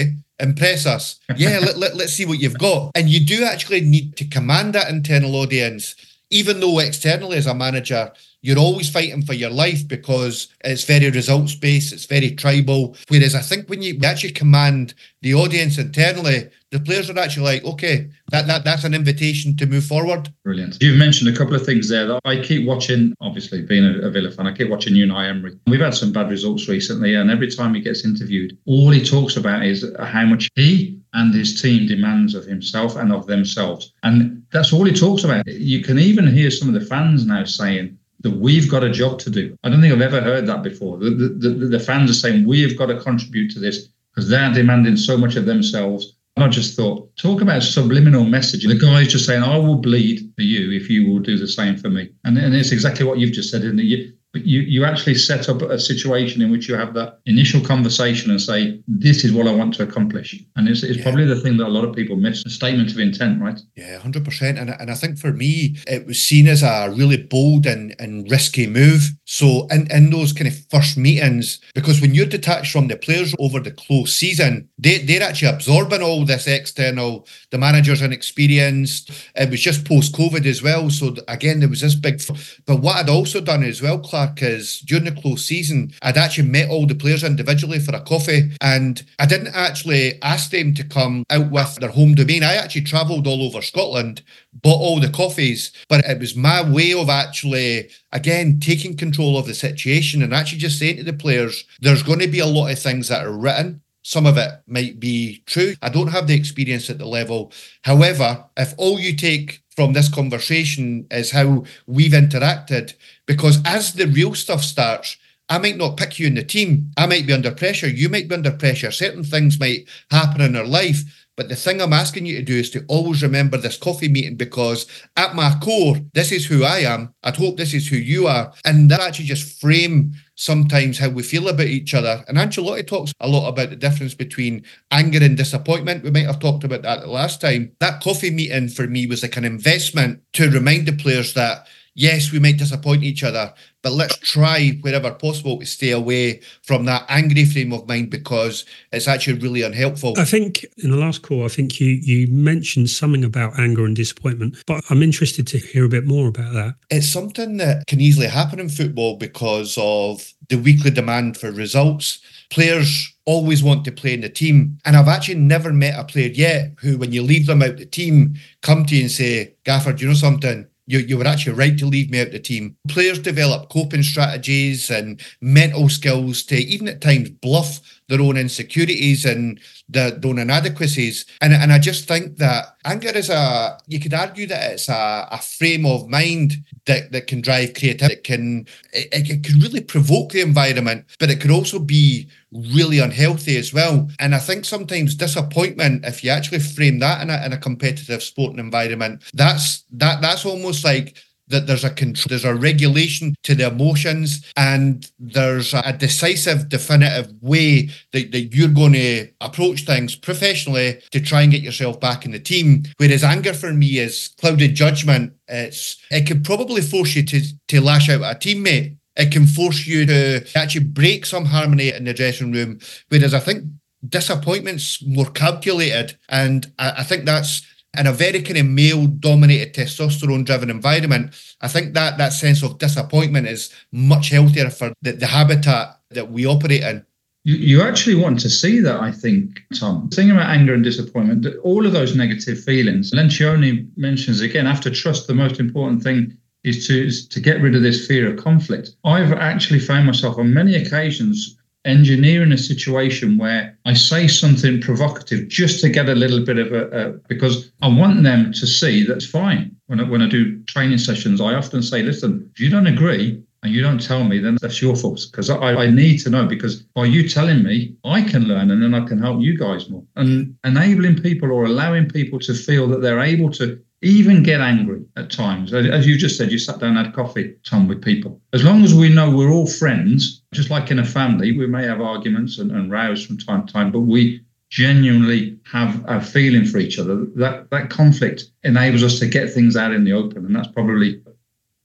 impress us. Yeah, let, let, let's see what you've got. And you do actually need to command that internal audience, even though externally as a manager, you're always fighting for your life because it's very results-based, it's very tribal. Whereas I think when you actually command the audience internally, the players are actually like, okay, that, that that's an invitation to move forward. Brilliant. You've mentioned a couple of things there that I keep watching, obviously being a, a Villa fan, I keep watching Unai Emery. We've had some bad results recently, and every time he gets interviewed, all he talks about is how much he and his team demands of himself and of themselves. And that's all he talks about. You can even hear some of the fans now saying that we've got a job to do. I don't think I've ever heard that before. The, the, the, the fans are saying we've got to contribute to this because they're demanding so much of themselves. And I just thought, talk about subliminal message. The guy's just saying, I will bleed for you if you will do the same for me. And, and it's exactly what you've just said, isn't it? You, But you, you actually set up a situation in which you have that initial conversation and say, this is what I want to accomplish. And it's, it's yeah. probably the thing that a lot of people miss, a statement of intent, right? Yeah, one hundred percent. And, and I think for me, it was seen as a really bold and, and risky move. So in, in those kind of first meetings, because when you're detached from the players over the close season, they, they're actually absorbing all this external, the manager's inexperienced. It was just post-COVID as well. So again, there was this big... But what I'd also done as well, Clark, because during the close season, I'd actually met all the players individually for a coffee, and I didn't actually ask them to come out with their home domain. I actually travelled all over Scotland, bought all the coffees, but it was my way of actually, again, taking control of the situation and actually just saying to the players, there's going to be a lot of things that are written. Some of it might be true. I don't have the experience at the level. However, if all you take from this conversation is how we've interacted, because as the real stuff starts, I might not pick you in the team. I might be under pressure. You might be under pressure. Certain things might happen in our life. But the thing I'm asking you to do is to always remember this coffee meeting, because at my core, this is who I am. I'd hope this is who you are. And that actually just frame sometimes how we feel about each other. And Ancelotti talks a lot about the difference between anger and disappointment. We might have talked about that the last time. That coffee meeting for me was like an investment to remind the players that, yes, we might disappoint each other, but let's try wherever possible to stay away from that angry frame of mind, because it's actually really unhelpful. I think in the last call, I think you you mentioned something about anger and disappointment, but I'm interested to hear a bit more about that. It's something that can easily happen in football because of the weekly demand for results. Players always want to play in the team. And I've actually never met a player yet who, when you leave them out the team, come to you and say, Gaffer, do you know something? You, you were actually right to leave me out the team. Players develop coping strategies and mental skills to even at times bluff their own insecurities and their, their own inadequacies. And, and I just think that anger is a, you could argue that it's a, a frame of mind that, that can drive creativity. It can, it, it can really provoke the environment, but it could also be really unhealthy as well. And I think sometimes disappointment, if you actually frame that in a, in a competitive sporting environment, that's that that's almost like that there's a control, there's a regulation to the emotions, and there's a decisive, definitive way that, that you're going to approach things professionally to try and get yourself back in the team. Whereas anger for me is clouded judgment. It's it could probably force you to, to lash out at a teammate. It can force you to actually break some harmony in the dressing room. Whereas I think disappointment's more calculated. And I, I think that's in a very kind of male-dominated, testosterone-driven environment. I think that that sense of disappointment is much healthier for the, the habitat that we operate in. You, you actually want to see that, I think, Tom. The thing about anger and disappointment, all of those negative feelings. Lencioni mentions again, after trust, the most important thing is to is to get rid of this fear of conflict. I've actually found myself on many occasions engineering a situation where I say something provocative just to get a little bit of a, a because I want them to see that's fine. When I, when I do training sessions, I often say, listen, if you don't agree and you don't tell me, then that's your fault, because I, I need to know, because by you telling me, I can learn and then I can help you guys more. And enabling people or allowing people to feel that they're able to even get angry at times. As you just said, you sat down and had coffee, Tom, with people. As long as we know we're all friends, just like in a family, we may have arguments and, and rows from time to time, but we genuinely have a feeling for each other. That that conflict enables us to get things out in the open, and that's probably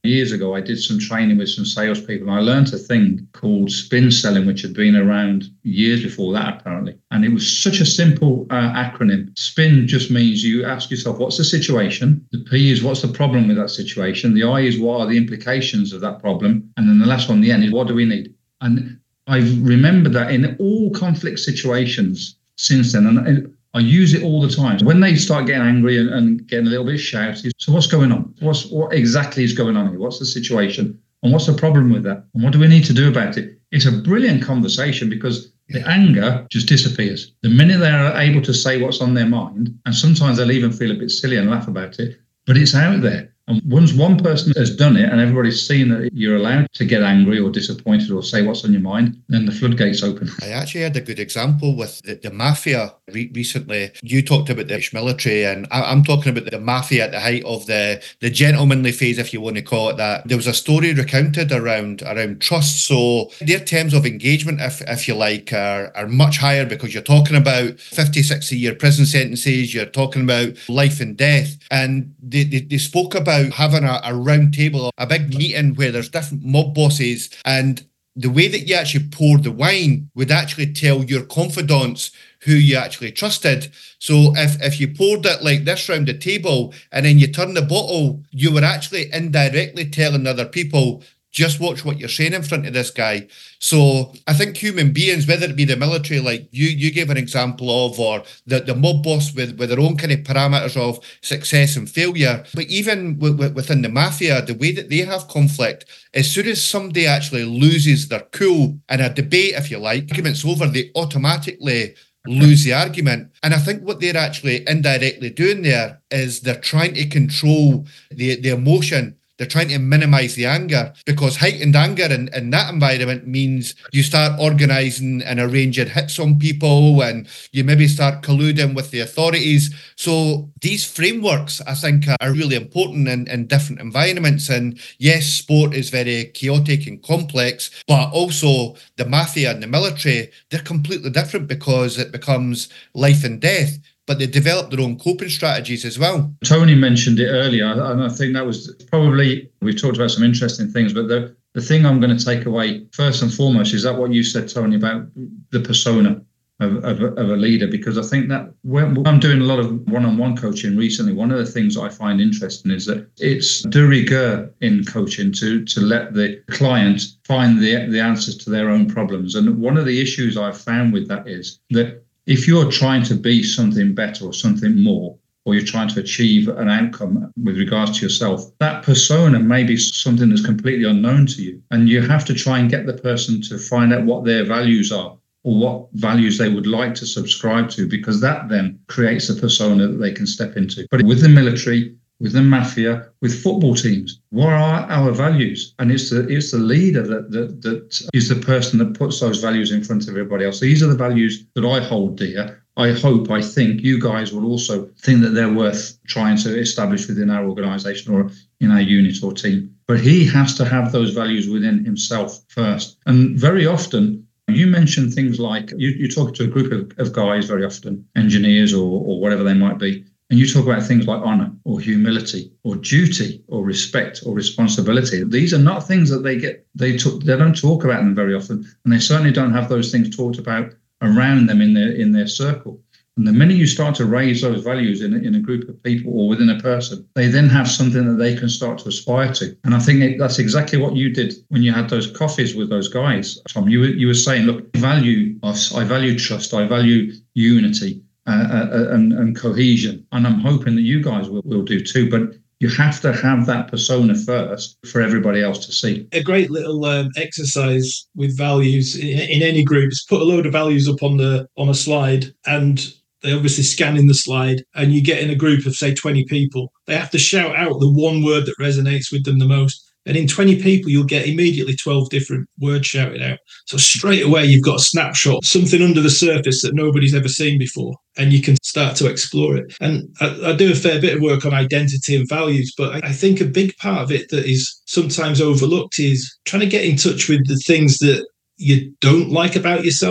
Years ago, I did some training with some salespeople, and I learned a thing called spin selling, which had been around years before that, apparently. And it was such a simple uh, acronym. Spin just means you ask yourself, what's the situation? The P is, what's the problem with that situation? The I is, what are the implications of that problem? And then the last one, the N, is, what do we need? And I've remembered that in all conflict situations since then, and I use it all the time. When they start getting angry and, and getting a little bit shouty, so what's going on? What's what exactly is going on here? What's the situation? And what's the problem with that? And what do we need to do about it? It's a brilliant conversation because the anger just disappears. The minute they're able to say what's on their mind, and sometimes they'll even feel a bit silly and laugh about it, but it's out there. And once one person has done it and everybody's seen that you're allowed to get angry or disappointed or say what's on your mind, then the floodgates open. I actually had a good example with the, the mafia re- recently. You talked about the military, and I, I'm talking about the mafia at the height of the, the gentlemanly phase, if you want to call it that. There was a story recounted around around trust. So their terms of engagement, if, if you like, are, are much higher because you're talking about fifty, sixty year prison sentences, you're talking about life and death. And they, they, they spoke about having a, a round table, a big meeting where there's different mob bosses, and the way that you actually pour the wine would actually tell your confidants who you actually trusted. So if, if you poured it like this round the table and then you turn the bottle, you were actually indirectly telling other people, just watch what you're saying in front of this guy. So I think human beings, whether it be the military, like you you gave an example of, or the, the mob boss with, with their own kind of parameters of success and failure, but even w- w- within the mafia, the way that they have conflict, as soon as somebody actually loses their cool in a debate, if you like, argument's over, they automatically lose the argument. And I think what they're actually indirectly doing there is they're trying to control the, the emotion. They're trying to minimise the anger, because heightened anger in, in that environment means you start organising and arranging hits on people, and you maybe start colluding with the authorities. So these frameworks, I think, are really important in, in different environments. And yes, sport is very chaotic and complex, but also the mafia and the military, they're completely different because it becomes life and death. But they develop their own coping strategies as well. Tony mentioned it earlier, and I think that was probably, we've talked about some interesting things, but the, the thing I'm going to take away first and foremost is that what you said, Tony, about the persona of, of, of a leader, because I think that when I'm doing a lot of one-on-one coaching recently, one of the things I find interesting is that it's de rigueur in coaching to, to let the client find the, the answers to their own problems. And one of the issues I've found with that is that if you're trying to be something better or something more, or you're trying to achieve an outcome with regards to yourself, that persona may be something that's completely unknown to you. And you have to try and get the person to find out what their values are, or what values they would like to subscribe to, because that then creates a persona that they can step into. But with the military, with the mafia, with football teams, what are our values? And it's the it's the leader that, that that is the person that puts those values in front of everybody else. These are the values that I hold dear. I hope, I think you guys will also think that they're worth trying to establish within our organisation or in our unit or team. But he has to have those values within himself first. And very often, you mention things like, you, you talk to a group of, of guys very often, engineers or, or whatever they might be, and you talk about things like honour or humility or duty or respect or responsibility. These are not things that they get, they talk, they don't talk about them very often, and they certainly don't have those things talked about around them in their in their circle. And the minute you start to raise those values in a, in a group of people or within a person, they then have something that they can start to aspire to. And I think that's exactly what you did when you had those coffees with those guys, Tom. You were, you were saying, look, I value us, I value trust, I value unity uh, uh, and, and cohesion. And I'm hoping that you guys will, will do too. But you have to have that persona first for everybody else to see. A great little um, exercise with values in, in any group is put a load of values up on the on a slide, and they obviously scan in the slide, and you get in a group of, say, twenty people. They have to shout out the one word that resonates with them the most. And in twenty people, you'll get immediately twelve different words shouted out. So straight away, you've got a snapshot, something under the surface that nobody's ever seen before, and you can start to explore it. And I, I do a fair bit of work on identity and values, but I, I think a big part of it that is sometimes overlooked is trying to get in touch with the things that you don't like about yourself,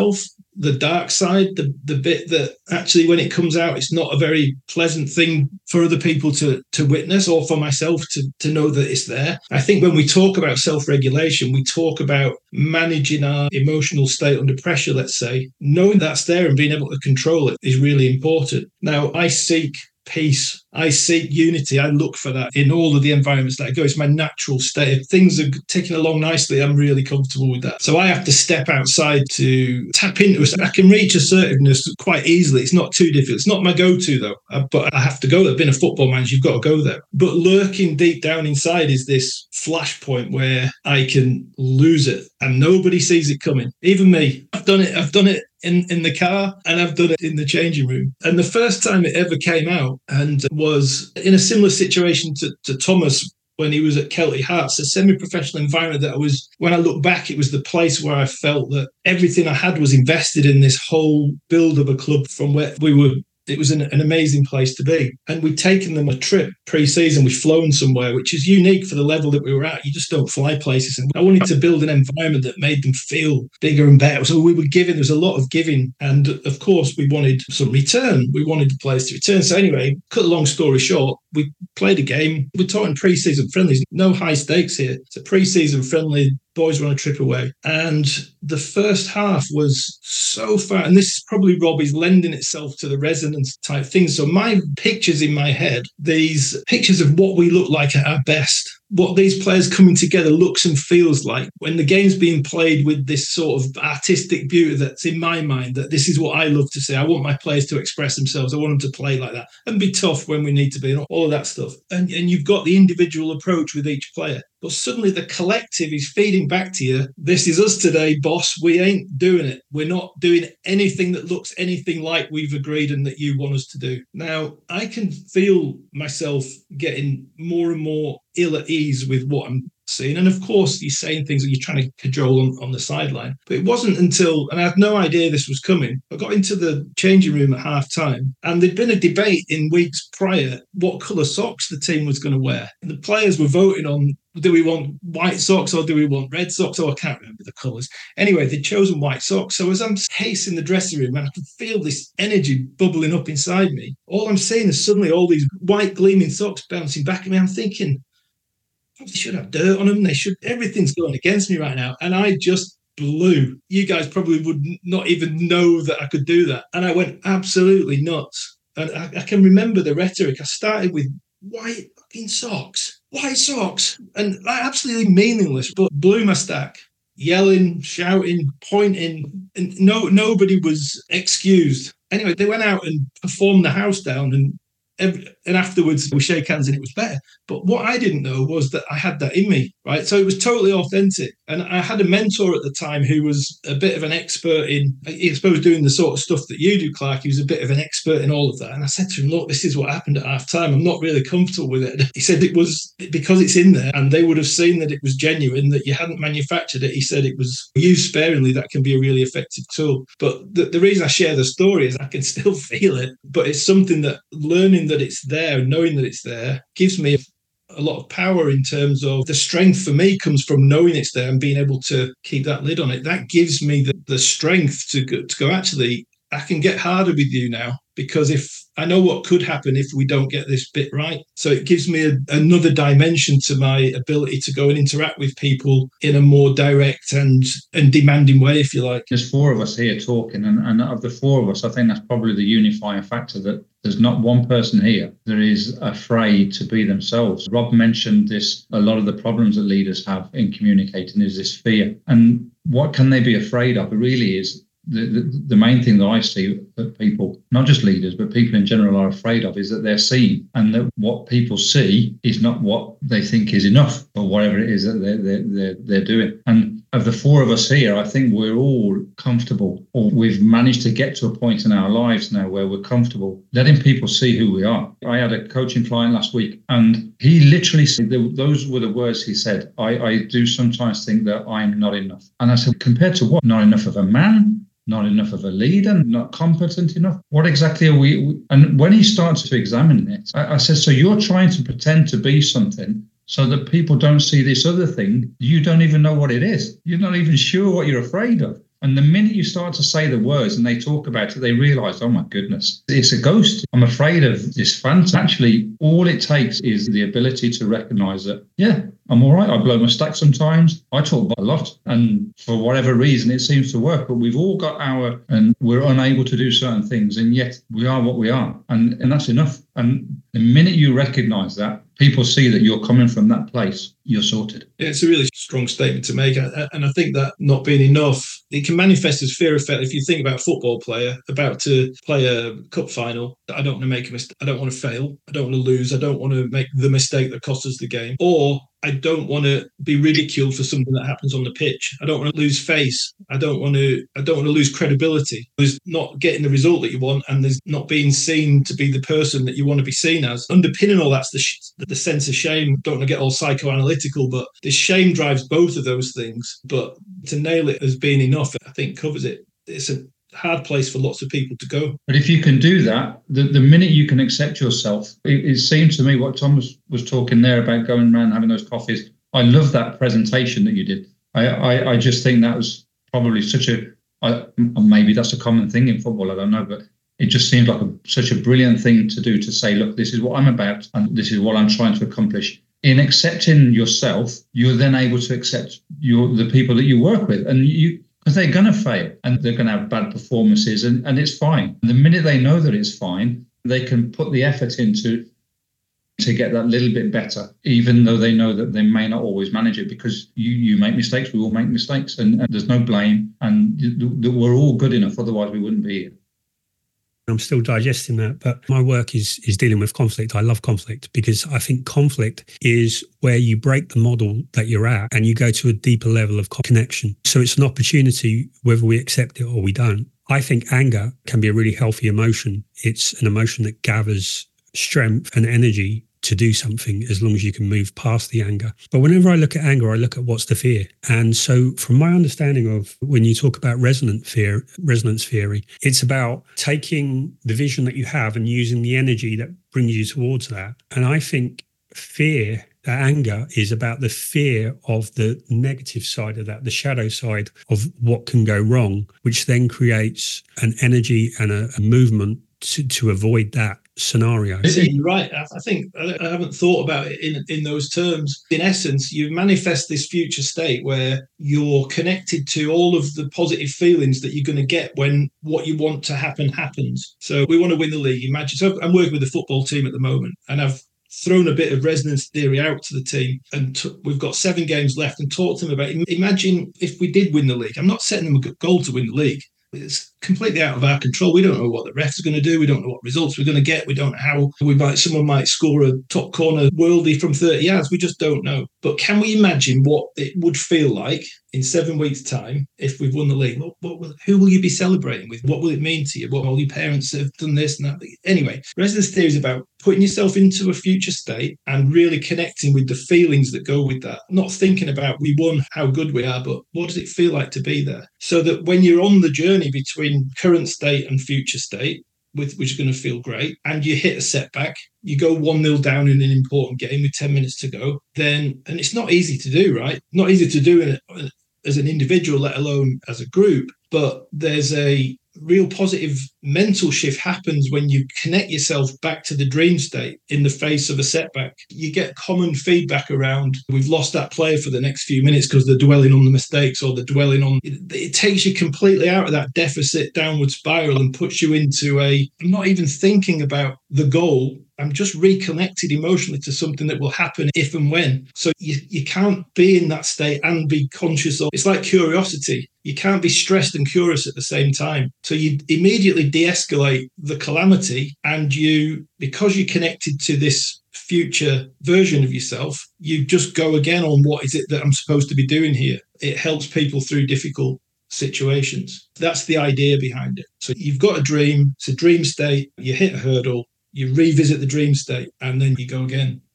the dark side, the the bit that actually when it comes out, it's not a very pleasant thing for other people to to witness, or for myself to to know that it's there. I think when we talk about self-regulation, we talk about managing our emotional state under pressure, let's say. Knowing that's there and being able to control it is really important. Now, I seek peace. I seek unity. I look for that in all of the environments that I go. It's my natural state. If things are ticking along nicely, I'm really comfortable with that. So I have to step outside to tap into it. I can reach assertiveness quite easily. It's not too difficult. It's not my go-to, though. I, but I have to go there. Being a football manager, you've got to go there. But lurking deep down inside is this flashpoint where I can lose it and nobody sees it coming. Even me. I've done it. I've done it in, in the car and I've done it in the changing room. And the first time it ever came out and was in a similar situation to, to Thomas when he was at Kelty Hearts, a semi-professional environment that I was, when I look back, it was the place where I felt that everything I had was invested in this whole build of a club from where we were. It was an, an amazing place to be. And we'd taken them a trip pre-season. We'd flown somewhere, which is unique for the level that we were at. You just don't fly places. And I wanted to build an environment that made them feel bigger and better. So we were giving, there was a lot of giving. And of course, we wanted some return. We wanted the players to return. So anyway, cut a long story short, we played a game. We're talking pre-season friendlies. No high stakes here. It's a pre-season friendly. Boys were on a trip away. And the first half was so far, and this is probably Robbie's lending itself to the resonance type thing. So my pictures in my head, these pictures of what we look like at our best, what these players coming together looks and feels like when the game's being played with this sort of artistic beauty that's in my mind, that this is what I love to see. I want my players to express themselves. I want them to play like that and be tough when we need to be and all of that stuff. And, and you've got the individual approach with each player. But suddenly the collective is feeding back to you. This is us today, boss. We ain't doing it. We're not doing anything that looks anything like we've agreed and that you want us to do. Now, I can feel myself getting more and more ill at ease with what I'm seeing. And of course, you're saying things that you're trying to cajole on, on the sideline. But it wasn't until, and I had no idea this was coming, I got into the changing room at half time and there'd been a debate in weeks prior what colour socks the team was going to wear. And the players were voting on, do we want white socks or do we want red socks? Oh, I can't remember the colours. Anyway, they'd chosen white socks. So as I'm pacing the dressing room and I could feel this energy bubbling up inside me, all I'm seeing is suddenly all these white gleaming socks bouncing back at me. I'm thinking, they should have dirt on them. They should, everything's going against me right now. And I just blew. You guys probably would not even know that I could do that. And I went absolutely nuts. And I, I can remember the rhetoric. I started with white fucking socks, white socks, and like, absolutely meaningless, but blew my stack. Yelling, shouting, pointing, and no, nobody was excused. Anyway, they went out and performed the house down and Every, and afterwards we shake hands and it was better. But what I didn't know was that I had that in me, right? So it was totally authentic. And I had a mentor at the time who was a bit of an expert in, I suppose, doing the sort of stuff that you do, Clark. He was a bit of an expert in all of that. And I said to him, look, this is what happened at half time. I'm not really comfortable with it. He said it was because it's in there and they would have seen that it was genuine, that you hadn't manufactured it. He said it was used sparingly. That can be a really effective tool. But the, the reason I share the story is I can still feel it. But it's something that learning that it's there, knowing that it's there, gives me a lot of power in terms of the strength for me comes from knowing it's there and being able to keep that lid on it. That gives me the, the strength to go, to go, actually, I can get harder with you now because if I know what could happen if we don't get this bit right. So it gives me a, another dimension to my ability to go and interact with people in a more direct and, and demanding way, if you like. There's four of us here talking, and, and of the four of us, I think that's probably the unifying factor, that there's not one person here that is afraid to be themselves. Rob mentioned this, a lot of the problems that leaders have in communicating is this fear. And what can they be afraid of? It really is The, the, the main thing that I see that people, not just leaders, but people in general are afraid of is that they're seen and that what people see is not what they think is enough or whatever it is that they're, they're, they're, they're doing. And of the four of us here, I think we're all comfortable, or we've managed to get to a point in our lives now where we're comfortable letting people see who we are. I had a coaching client last week and he literally said, those were the words he said, I, I do sometimes think that I'm not enough. And I said, compared to what? Not enough of a man? Not enough of a leader, not competent enough. What exactly are we? And when he started to examine it, I, I said, so you're trying to pretend to be something so that people don't see this other thing. You don't even know what it is. You're not even sure what you're afraid of. And the minute you start to say the words and they talk about it, they realise, oh my goodness, it's a ghost. I'm afraid of this fantasy. Actually, all it takes is the ability to recognise that, yeah, I'm all right. I blow my stack sometimes. I talk a lot. And for whatever reason, it seems to work. But we've all got our, and we're unable to do certain things. And yet we are what we are. And, and that's enough. And the minute you recognise that, people see that you're coming from that place, you're sorted. Yeah, it's a really strong statement to make. And I think that not being enough, it can manifest as fear effect. If you think about a football player about to play a cup final, I don't want to make a mistake. I don't want to fail. I don't want to lose. I don't want to make the mistake that costs us the game. Or I don't want to be ridiculed for something that happens on the pitch. I don't want to lose face. I don't want to. I don't want to lose credibility. There's not getting the result that you want, and there's not being seen to be the person that you want to be seen as. Underpinning all that's the sh- the sense of shame. Don't want to get all psychoanalytical, but the shame drives both of those things. But to nail it as being enough, I think covers it. It's a hard place for lots of people to go. But if you can do that, the, the minute you can accept yourself, it, it seems to me what Thomas was talking there about going around having those coffees. I love that presentation that you did. I, I, I just think that was probably such a, I, maybe that's a common thing in football, I don't know, but it just seems like a, such a brilliant thing to do, to say, look, this is what I'm about and this is what I'm trying to accomplish. In accepting yourself, you're then able to accept your the people that you work with. And you, because they're going to fail and they're going to have bad performances, and, and it's fine. The minute they know that it's fine, they can put the effort into to get that little bit better, even though they know that they may not always manage it, because you, you make mistakes, we all make mistakes, and, and there's no blame, and we're all good enough, otherwise we wouldn't be here. I'm still digesting that, but my work is is dealing with conflict. I love conflict because I think conflict is where you break the model that you're at and you go to a deeper level of connection. So it's an opportunity whether we accept it or we don't. I think anger can be a really healthy emotion. It's an emotion that gathers strength and energy to do something as long as you can move past the anger. But whenever I look at anger, I look at what's the fear. And so from my understanding of when you talk about resonant fear, resonance theory, it's about taking the vision that you have and using the energy that brings you towards that. And I think fear, anger, is about the fear of the negative side of that, the shadow side of what can go wrong, which then creates an energy and a, a movement to, to avoid that scenario. You're right. I think I haven't thought about it in in those terms. In essence, you manifest this future state where you're connected to all of the positive feelings that you're going to get when what you want to happen happens. So we want to win the league. Imagine. So I'm working with the football team at the moment, and I've thrown a bit of resonance theory out to the team, and t- we've got seven games left, and talked to them about, imagine if we did win the league. I'm not setting them a goal to win the league. It's completely out of our control. We don't know what the refs are going to do. We don't know what results we're going to get. We don't know how we might, someone might score a top corner worldie from thirty yards. We just don't know. But can we imagine what it would feel like in seven weeks' time if we've won the league? What, what will, who will you be celebrating with? What will it mean to you? What all your parents have done this and that? Anyway, resonance theory is about putting yourself into a future state and really connecting with the feelings that go with that. Not thinking about we won, how good we are, but what does it feel like to be there? So that when you're on the journey between current state and future state, with which is going to feel great, and you hit a setback, you go one nil down in an important game with ten minutes to go, then, and it's not easy to do, right? Not easy to do in a, as an individual, let alone as a group, but there's a real positive mental shift happens when you connect yourself back to the dream state in the face of a setback. You get common feedback around, we've lost that player for the next few minutes because they're dwelling on the mistakes, or they're dwelling on, it, it takes you completely out of that deficit downward spiral and puts you into a, I'm not even thinking about the goal, I'm just reconnected emotionally to something that will happen if and when. So you, you can't be in that state and be conscious of, it's like curiosity. You can't be stressed and curious at the same time. So you immediately de-escalate the calamity, and you, because you're connected to this future version of yourself, you just go again on what is it that I'm supposed to be doing here. It helps people through difficult situations. That's the idea behind it. So you've got a dream, it's a dream state, you hit a hurdle, you revisit the dream state, and then you go again.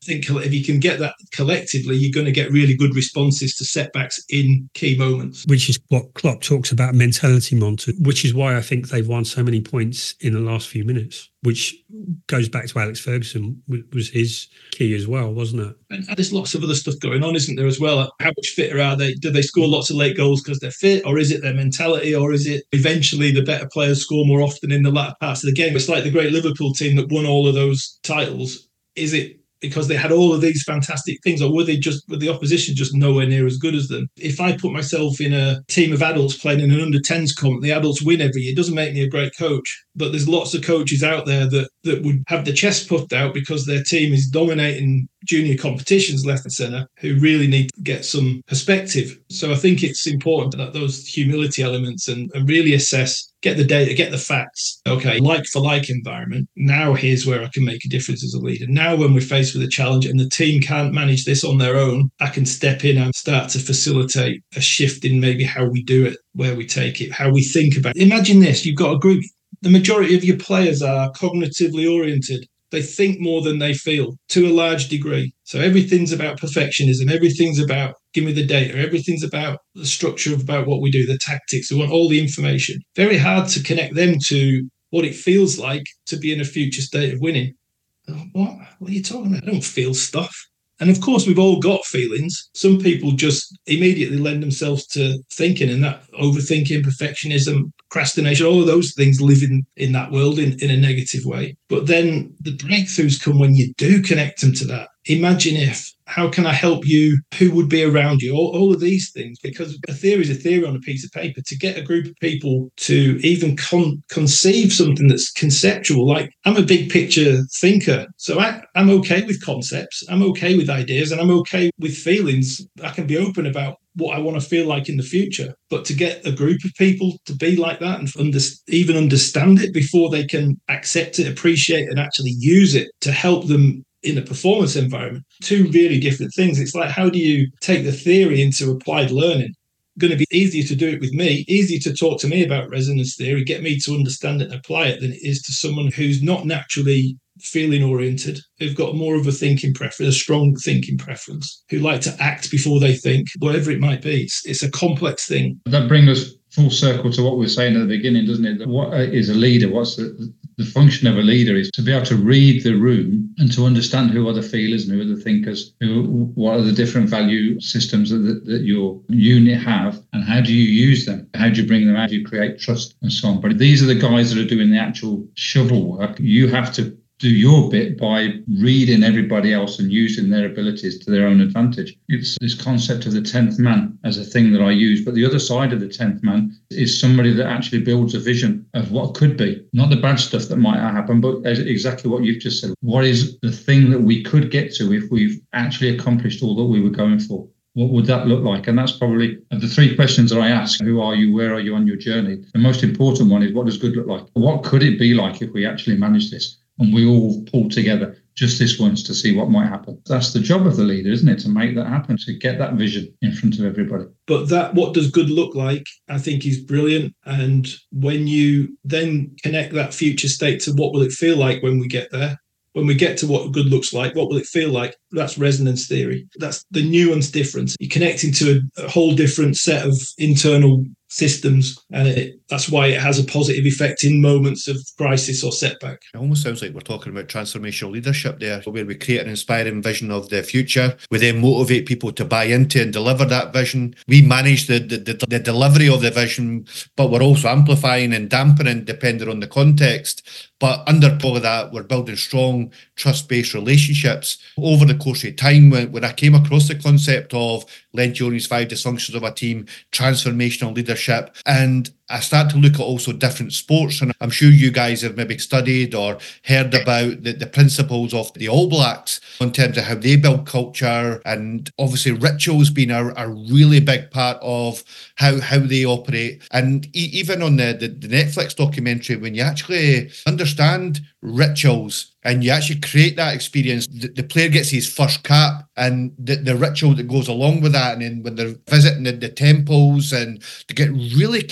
think if you can get that collectively, you're going to get really good responses to setbacks in key moments. Which is what Klopp talks about, mentality monitor, which is why I think they've won so many points in the last few minutes, which goes back to Alex Ferguson, was his key as well, wasn't it? And there's lots of other stuff going on, isn't there, as well? How much fitter are they? Do they score lots of late goals because they're fit, or is it their mentality, or is it eventually the better players score more often in the latter parts of the game? It's like the great Liverpool team that won all of those titles. Is it because they had all of these fantastic things, or were they just, were the opposition just nowhere near as good as them? If I put myself in a team of adults playing in an under tens comp, the adults win every year. It doesn't make me a great coach, but there's lots of coaches out there that, that would have the chest puffed out because their team is dominating junior competitions left and centre, who really need to get some perspective. So I think it's important that those humility elements and, and really assess, get the data, get the facts. Okay, like for like environment. Now here's where I can make a difference as a leader. Now when we're faced with a challenge and the team can't manage this on their own, I can step in and start to facilitate a shift in maybe how we do it, where we take it, how we think about it. Imagine this, you've got a group, the majority of your players are cognitively oriented. They think more than they feel to a large degree. So everything's about perfectionism. Everything's about give me the data. Everything's about the structure of about what we do, the tactics. We want all the information. Very hard to connect them to what it feels like to be in a future state of winning. What? What are you talking about? I don't feel stuff. And of course, we've all got feelings. Some people just immediately lend themselves to thinking, and that overthinking, perfectionism, procrastination, all of those things live in, in that world in, in a negative way. But then the breakthroughs come when you do connect them to that. Imagine if, how can I help you? Who would be around you? All, all of these things, because a theory is a theory on a piece of paper. To get a group of people to even con- conceive something that's conceptual, like I'm a big picture thinker. So I, I'm okay with concepts. I'm okay with ideas, and I'm okay with feelings. I can be open about what I want to feel like in the future. But to get a group of people to be like that and under, even understand it before they can accept it, appreciate it, and actually use it to help them in a performance environment, two really different things. It's like, how do you take the theory into applied learning? Going to be easier to do it with me, easier to talk to me about resonance theory, get me to understand it and apply it than it is to someone who's not naturally feeling oriented, who've got more of a thinking preference, a strong thinking preference, who like to act before they think, whatever it might be. It's, it's a complex thing. That brings us full circle to what we were saying at the beginning, doesn't it? That what is a leader? What's the, the function of a leader is to be able to read the room and to understand who are the feelers and who are the thinkers, who, what are the different value systems that, that your unit have, and how do you use them? How do you bring them out? How do you create trust and so on? But these are the guys that are doing the actual shovel work. You have to do your bit by reading everybody else and using their abilities to their own advantage. It's this concept of the tenth man as a thing that I use. But the other side of the tenth man is somebody that actually builds a vision of what could be. Not the bad stuff that might happen, but exactly what you've just said. What is the thing that we could get to if we've actually accomplished all that we were going for? What would that look like? And that's probably of the three questions that I ask. Who are you? Where are you on your journey? The most important one is, what does good look like? What could it be like if we actually manage this? And we all pull together just this once to see what might happen. That's the job of the leader, isn't it? To make that happen, to get that vision in front of everybody. But that, what does good look like, I think is brilliant. And when you then connect that future state to what will it feel like when we get there, when we get to what good looks like, what will it feel like? That's resonance theory. That's the nuanced difference. You're connecting to a, a whole different set of internal systems, and it, that's why it has a positive effect in moments of crisis or setback. It almost sounds like we're talking about transformational leadership there, where we create an inspiring vision of the future. We then motivate people to buy into and deliver that vision. We manage the, the, the, the delivery of the vision, but we're also amplifying and dampening depending on the context. But under all of that, we're building strong, trust-based relationships. Over the course of time, when, when I came across the concept of Lencioni's five dysfunctions of a team, transformational leadership, and I start to look at also different sports, and I'm sure you guys have maybe studied or heard about the, the principles of the All Blacks in terms of how they build culture, and obviously rituals being a, a really big part of how, how they operate. And e- even on the, the, the Netflix documentary, when you actually understand rituals and you actually create that experience, the, the player gets his first cap, and the, the ritual that goes along with that, and then when they're visiting the, the temples, and to get really connected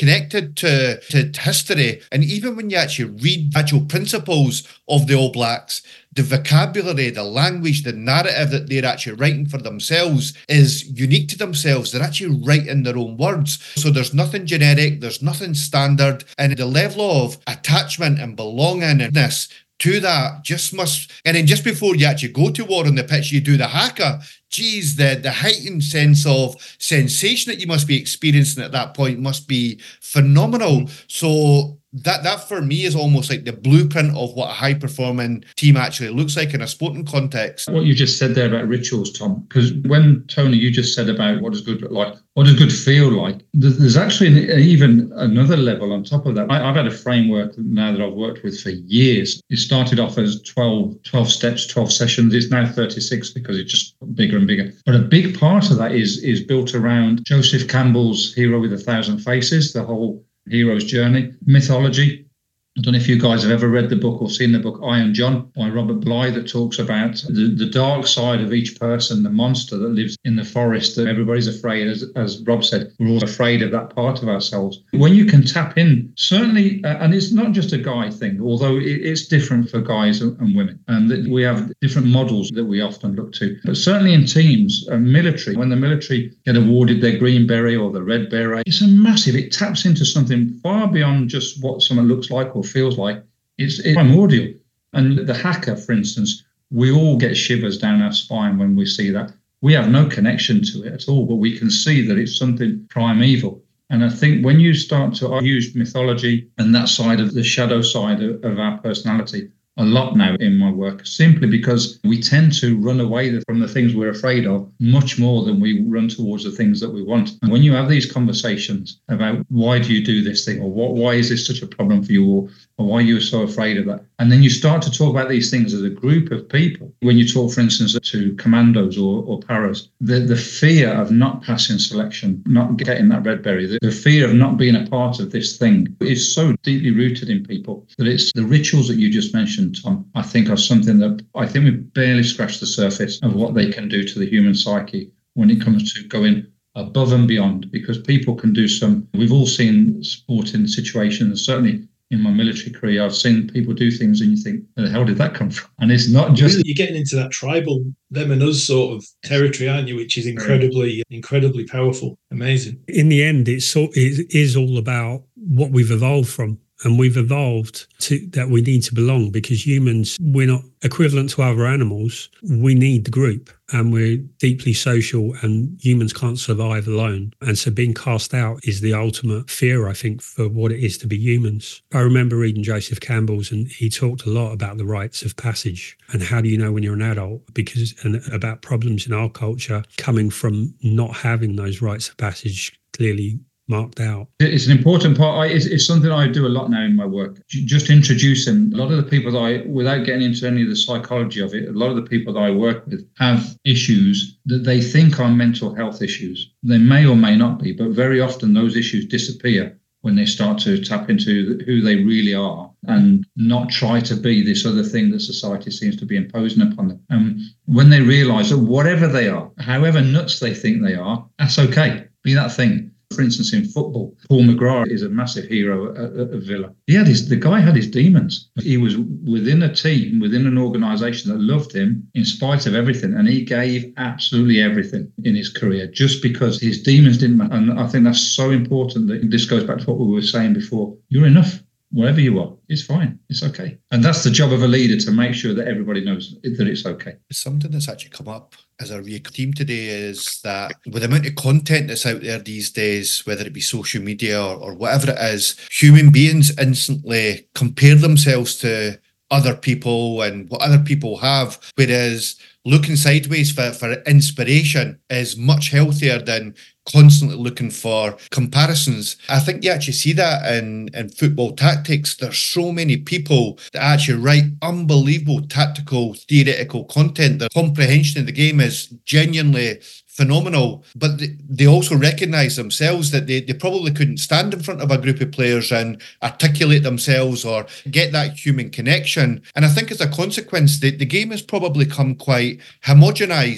committed to, to history. And even when you actually read the actual principles of the All Blacks, the vocabulary, the language, the narrative that they're actually writing for themselves is unique to themselves. They're actually writing their own words. So there's nothing generic, there's nothing standard. And the level of attachment and belongingness to that just must, and then just before you actually go to war on the pitch, you do the haka. Geez, the, the heightened sense of sensation that you must be experiencing at that point must be phenomenal. So that that for me is almost like the blueprint of what a high-performing team actually looks like in a sporting context. What you just said there about rituals, Tom, because when, Tony, you just said about what does good look like, what does good feel like, there's actually an, even another level on top of that. I, I've had a framework now that I've worked with for years. It started off as twelve, twelve steps, twelve sessions. It's now thirty-six because it just got bigger and bigger. But a big part of that is is built around Joseph Campbell's Hero with a Thousand Faces, the whole hero's journey, mythology. I don't know if you guys have ever read the book or seen the book Iron John by Robert Bly that talks about the, the dark side of each person, the monster that lives in the forest that everybody's afraid. As, as Rob said, we're all afraid of that part of ourselves. When you can tap in, certainly, uh, and it's not just a guy thing, although it, it's different for guys and, and women, and that we have different models that we often look to. But certainly in teams, uh, military, when the military get awarded their green beret or the red beret, it's a massive, it taps into something far beyond just what someone looks like or feels like. It's, it's primordial. And the haka, for instance, we all get shivers down our spine when we see that. We have no connection to it at all, but we can see that it's something primeval. And I think when you start to use mythology and that side of the shadow side of, of our personality a lot now in my work, simply because we tend to run away from the things we're afraid of much more than we run towards the things that we want. And when you have these conversations about why do you do this thing, or what, why is this such a problem for you, or, or why you're so afraid of that, and then you start to talk about these things as a group of people. When you talk, for instance, to commandos or, or paras, the, the fear of not passing selection, not getting that red berry, the, the fear of not being a part of this thing is so deeply rooted in people that it's the rituals that you just mentioned, Tom, I think are something that I think we've barely scratched the surface of what they can do to the human psyche when it comes to going above and beyond, because people can do some, we've all seen sporting situations, certainly in my military career, I've seen people do things and you think, where the hell did that come from? And it's not just... You're getting into that tribal, them and us sort of territory, aren't you? Which is incredibly, incredibly powerful. Amazing. In the end, it's so, it is all about what we've evolved from. And we've evolved to that we need to belong, because humans, we're not equivalent to other animals. We need the group, and we're deeply social, and humans can't survive alone. And so being cast out is the ultimate fear, I think, for what it is to be humans. I remember reading Joseph Campbell's, and he talked a lot about the rites of passage and how do you know when you're an adult, because and about problems in our culture coming from not having those rites of passage clearly marked out. It's an important part. I, it's, it's something I do a lot now in my work. Just introducing a lot of the people that I, without getting into any of the psychology of it, a lot of the people that I work with have issues that they think are mental health issues. They may or may not be, but very often those issues disappear when they start to tap into who they really are and not try to be this other thing that society seems to be imposing upon them. And when they realise that whatever they are, however nuts they think they are, that's okay. Be that thing. For instance, in football, Paul McGrath is a massive hero at, at Villa. He had his, the guy had his demons. He was within a team, within an organisation that loved him in spite of everything. And he gave absolutely everything in his career just because his demons didn't matter. And I think that's so important that this goes back to what we were saying before. You're enough. Wherever you are, it's fine. It's okay. And that's the job of a leader, to make sure that everybody knows that it's okay. Something that's actually come up as a real theme today is that with the amount of content that's out there these days, whether it be social media or, or whatever it is, human beings instantly compare themselves to other people and what other people have, whereas looking sideways for, for inspiration is much healthier than constantly looking for comparisons. I think you actually see that in, in football tactics. There's so many people that actually write unbelievable tactical, theoretical content. Their comprehension of the game is genuinely phenomenal, but they also recognise themselves that they, they probably couldn't stand in front of a group of players and articulate themselves or get that human connection. And I think as a consequence, the, the game has probably come quite homogenised.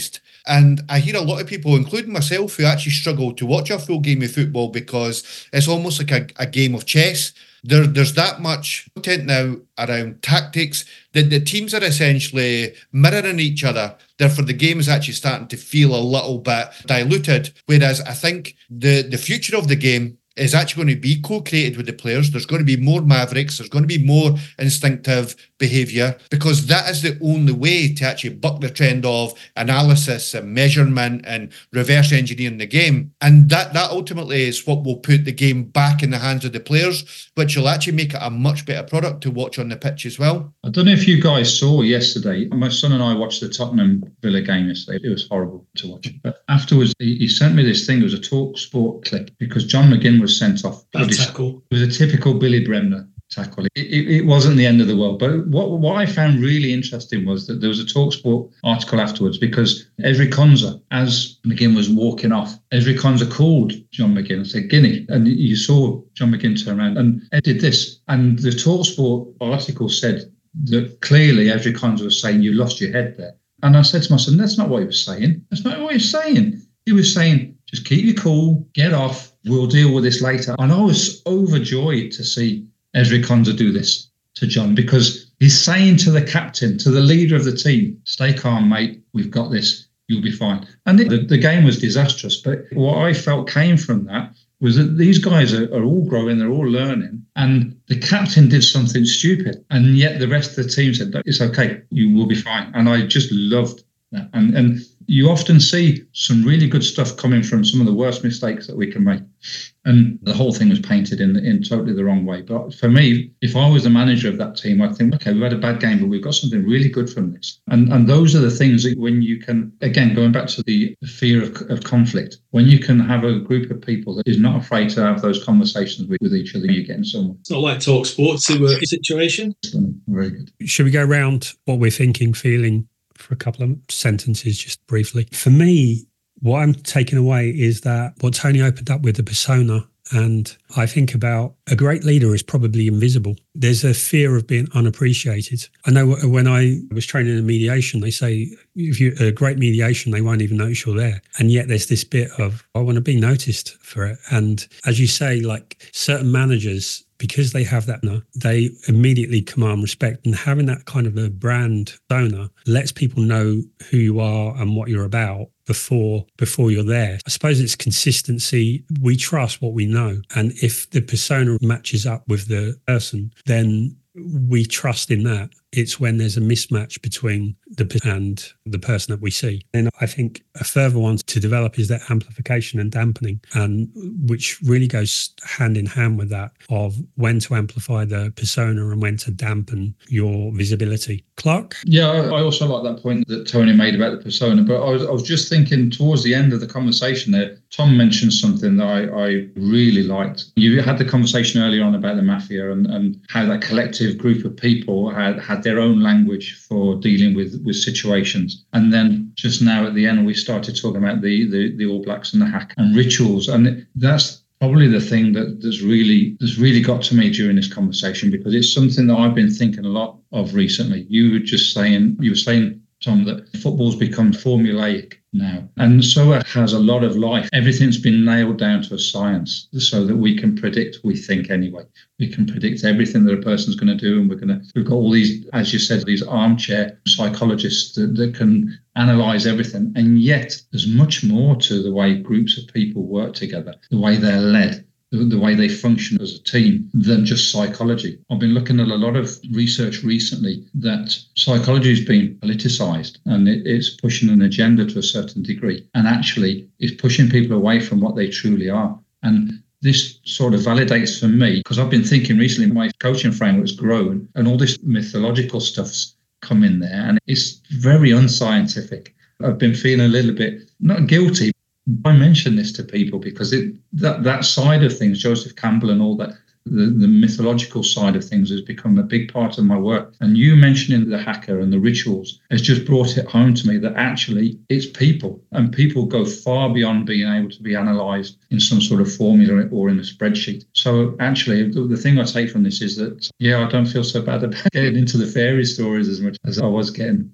And I hear a lot of people, including myself, who actually struggle to watch a full game of football because it's almost like a, a game of chess. There, there's that much content now around tactics that the teams are essentially mirroring each other. Therefore, the game is actually starting to feel a little bit diluted. Whereas I think the, the future of the game is actually going to be co-created with the players. There's going to be more mavericks. There's going to be more instinctive behaviour, because that is the only way to actually buck the trend of analysis and measurement and reverse engineering the game. And that, that ultimately is what will put the game back in the hands of the players, which will actually make it a much better product to watch on the pitch as well. I don't know if you guys saw yesterday, my son and I watched the Tottenham Villa game yesterday. It was horrible to watch. But afterwards, he, he sent me this thing. It was a Talk Sport clip because John McGinn was sent off. Bad tackle. It was a typical Billy Bremner tackle. It, it, it wasn't the end of the world. But what what I found really interesting was that there was a TalkSport article afterwards, because Ezri Konsa, as McGinn was walking off, Ezri Konsa called John McGinn and said, "Guinea." And you saw John McGinn turn around and Ed did this. And the TalkSport article said that clearly Ezri Konsa was saying, "You lost your head there." And I said to my son, "That's not what he was saying. That's not what he was saying. He was saying, just keep you cool, get off, we'll deal with this later." And I was overjoyed to see Ezri Konsa do this to John, because he's saying to the captain, to the leader of the team, "Stay calm, mate, we've got this, you'll be fine." And the, the game was disastrous, but what I felt came from that was that these guys are, are all growing, they're all learning, and the captain did something stupid, and yet the rest of the team said, "It's okay, you will be fine." And I just loved that. And, and you often see some really good stuff coming from some of the worst mistakes that we can make. And the whole thing was painted in in totally the wrong way. But for me, if I was the manager of that team, I'd think, okay, we've had a bad game, but we've got something really good from this. And and those are the things that when you can, again, going back to the fear of, of conflict, when you can have a group of people that is not afraid to have those conversations with, with each other, you're getting somewhere. It's not like Talk Sport to a situation. Very good. Should we go around what we're thinking, feeling, for a couple of sentences, just briefly? For me, what I'm taking away is that what Tony opened up with, the persona, and I think about a great leader is probably invisible. There's a fear of being unappreciated. I know when I was training in mediation, they say if you're a great mediation, they won't even notice you're there. And yet there's this bit of, I want to be noticed for it. And as you say, like certain managers, because they have that, they immediately command respect, and having that kind of a brand owner lets people know who you are and what you're about before before you're there. I suppose it's consistency. We trust what we know, and if the persona matches up with the person, then we trust in that. It's when there's a mismatch between the and the person that we see. And I think a further one to develop is that amplification and dampening, and which really goes hand in hand with that of when to amplify the persona and when to dampen your visibility. Clark? Yeah, I also like that point that Tony made about the persona, but I was, I was just thinking towards the end of the conversation there, Tom mentioned something that I, I really liked. You had the conversation earlier on about the mafia and, and how that collective group of people had, had their own language for dealing with, with situations. And then just now at the end, we started talking about the, the, the All Blacks and the hack and rituals. And that's probably the thing that that's really, that's really got to me during this conversation, because it's something that I've been thinking a lot of recently. You were just saying, you were saying, Tom, that football's become formulaic now. And so it has a lot of life. Everything's been nailed down to a science so that we can predict, we think anyway. We can predict everything that a person's going to do. And we're going to, we've got all these, as you said, these armchair psychologists that, that can analyze everything. And yet there's much more to the way groups of people work together, the way they're led, the, the way they function as a team, than just psychology. I've been looking at a lot of research recently that psychology has been politicized, and it, it's pushing an agenda to a certain degree, and actually it's pushing people away from what they truly are. And this sort of validates for me, because I've been thinking recently, my coaching framework's grown and all this mythological stuff's come in there, and it's very unscientific. I've been feeling a little bit, not guilty. I mention this to people because it that, that side of things, Joseph Campbell and all that, the, the mythological side of things has become a big part of my work. And you mentioning the hacker and the rituals has just brought it home to me that actually it's people, and people go far beyond being able to be analysed in some sort of formula or in a spreadsheet. So actually, the, the thing I take from this is that, yeah, I don't feel so bad about getting into the fairy stories as much as I was getting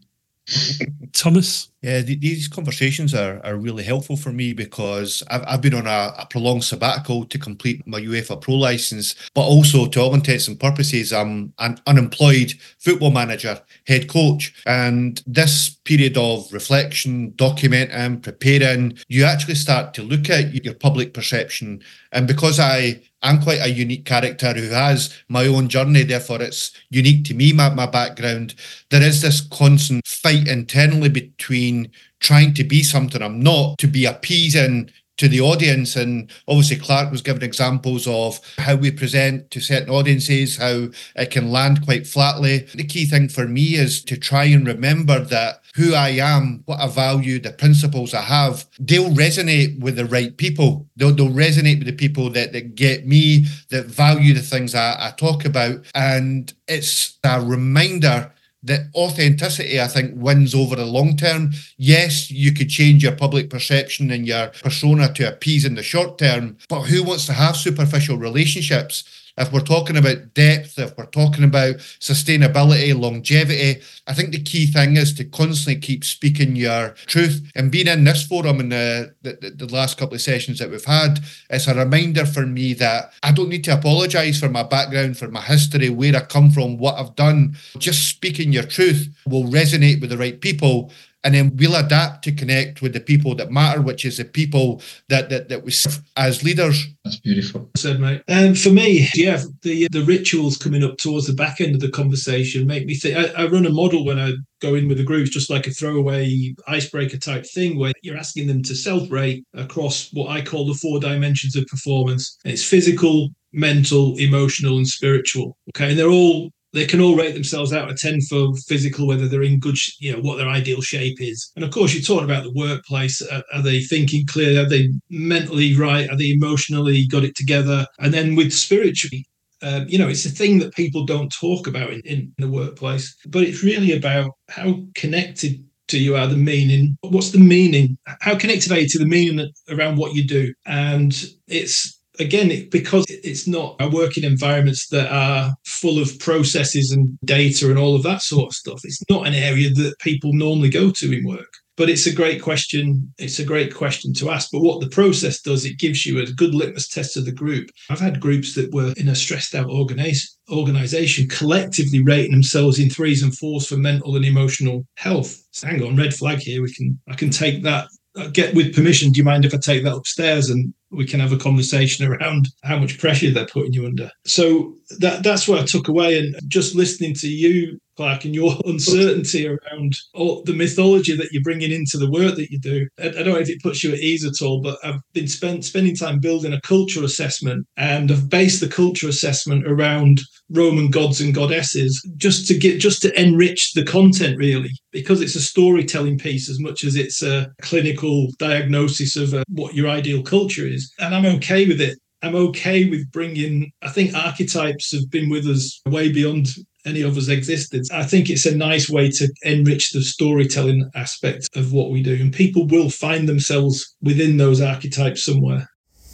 Thomas? Yeah, th- these conversations are, are really helpful for me because I've, I've been on a, a prolonged sabbatical to complete my UEFA Pro license, but also to all intents and purposes, I'm an unemployed football manager, head coach. And this period of reflection, documenting, preparing, you actually start to look at your public perception. And because I I'm quite a unique character who has my own journey, therefore it's unique to me, my, my background. There is this constant fight internally between trying to be something I'm not, to be appeasing to the audience. And obviously Clark was giving examples of how we present to certain audiences, how it can land quite flatly. The key thing for me is to try and remember that who I am, what I value, the principles I have, they'll resonate with the right people. They'll, they'll resonate with the people that, that get me, that value the things I, I talk about. And it's a reminder that authenticity, I think, wins over the long term. Yes, you could change your public perception and your persona to appease in the short term, but who wants to have superficial relationships? If we're talking about depth, if we're talking about sustainability, longevity, I think the key thing is to constantly keep speaking your truth. And being in this forum in the, the, the last couple of sessions that we've had, it's a reminder for me that I don't need to apologise for my background, for my history, where I come from, what I've done. Just speaking your truth will resonate with the right people. And then we'll adapt to connect with the people that matter, which is the people that that, that we serve as leaders. That's beautiful. Said, mate. Um, for me, yeah, the the rituals coming up towards the back end of the conversation make me think. I, I run a model when I go in with the groups, just like a throwaway icebreaker type thing, where you're asking them to celebrate across what I call the four dimensions of performance. It's physical, mental, emotional, and spiritual. Okay, and they're all. They can all rate themselves out of ten for physical, whether they're in good, you know, what their ideal shape is. And of course, you're talking about the workplace. Are, are they thinking clearly? Are they mentally right? Are they emotionally got it together? And then with spiritually, uh, you know, it's a thing that people don't talk about in, in the workplace, but it's really about how connected to you are the meaning. What's the meaning? How connected are you to the meaning around what you do? And it's, Again, it, because it's not a working environments that are full of processes and data and all of that sort of stuff. It's not an area that people normally go to in work. But it's a great question. It's a great question to ask. But what the process does, it gives you a good litmus test of the group. I've had groups that were in a stressed out organize, organization collectively rating themselves in threes and fours for mental and emotional health. So hang on, red flag here. We can I can take that. Uh, get with permission. Do you mind if I take that upstairs and we can have a conversation around how much pressure they're putting you under? So that that's what I took away. And just listening to you, Clark, and your uncertainty around all the mythology that you're bringing into the work that you do. I, I don't know if it puts you at ease at all, but I've been spent spending time building a culture assessment, and I've based the culture assessment around Roman gods and goddesses, just to get just to enrich the content, really, because it's a storytelling piece as much as it's a clinical diagnosis of uh, what your ideal culture is. And I'm okay with it. I'm okay with bringing, I think archetypes have been with us way beyond any of us existence. I think it's a nice way to enrich the storytelling aspect of what we do. And people will find themselves within those archetypes somewhere.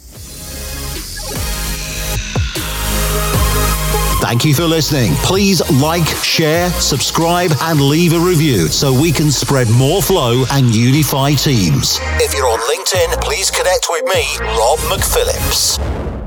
Thank you for listening. Please like, share, subscribe, and leave a review so we can spread more flow and unify teams. If you're on LinkedIn, please connect with me, Rob McPhillips.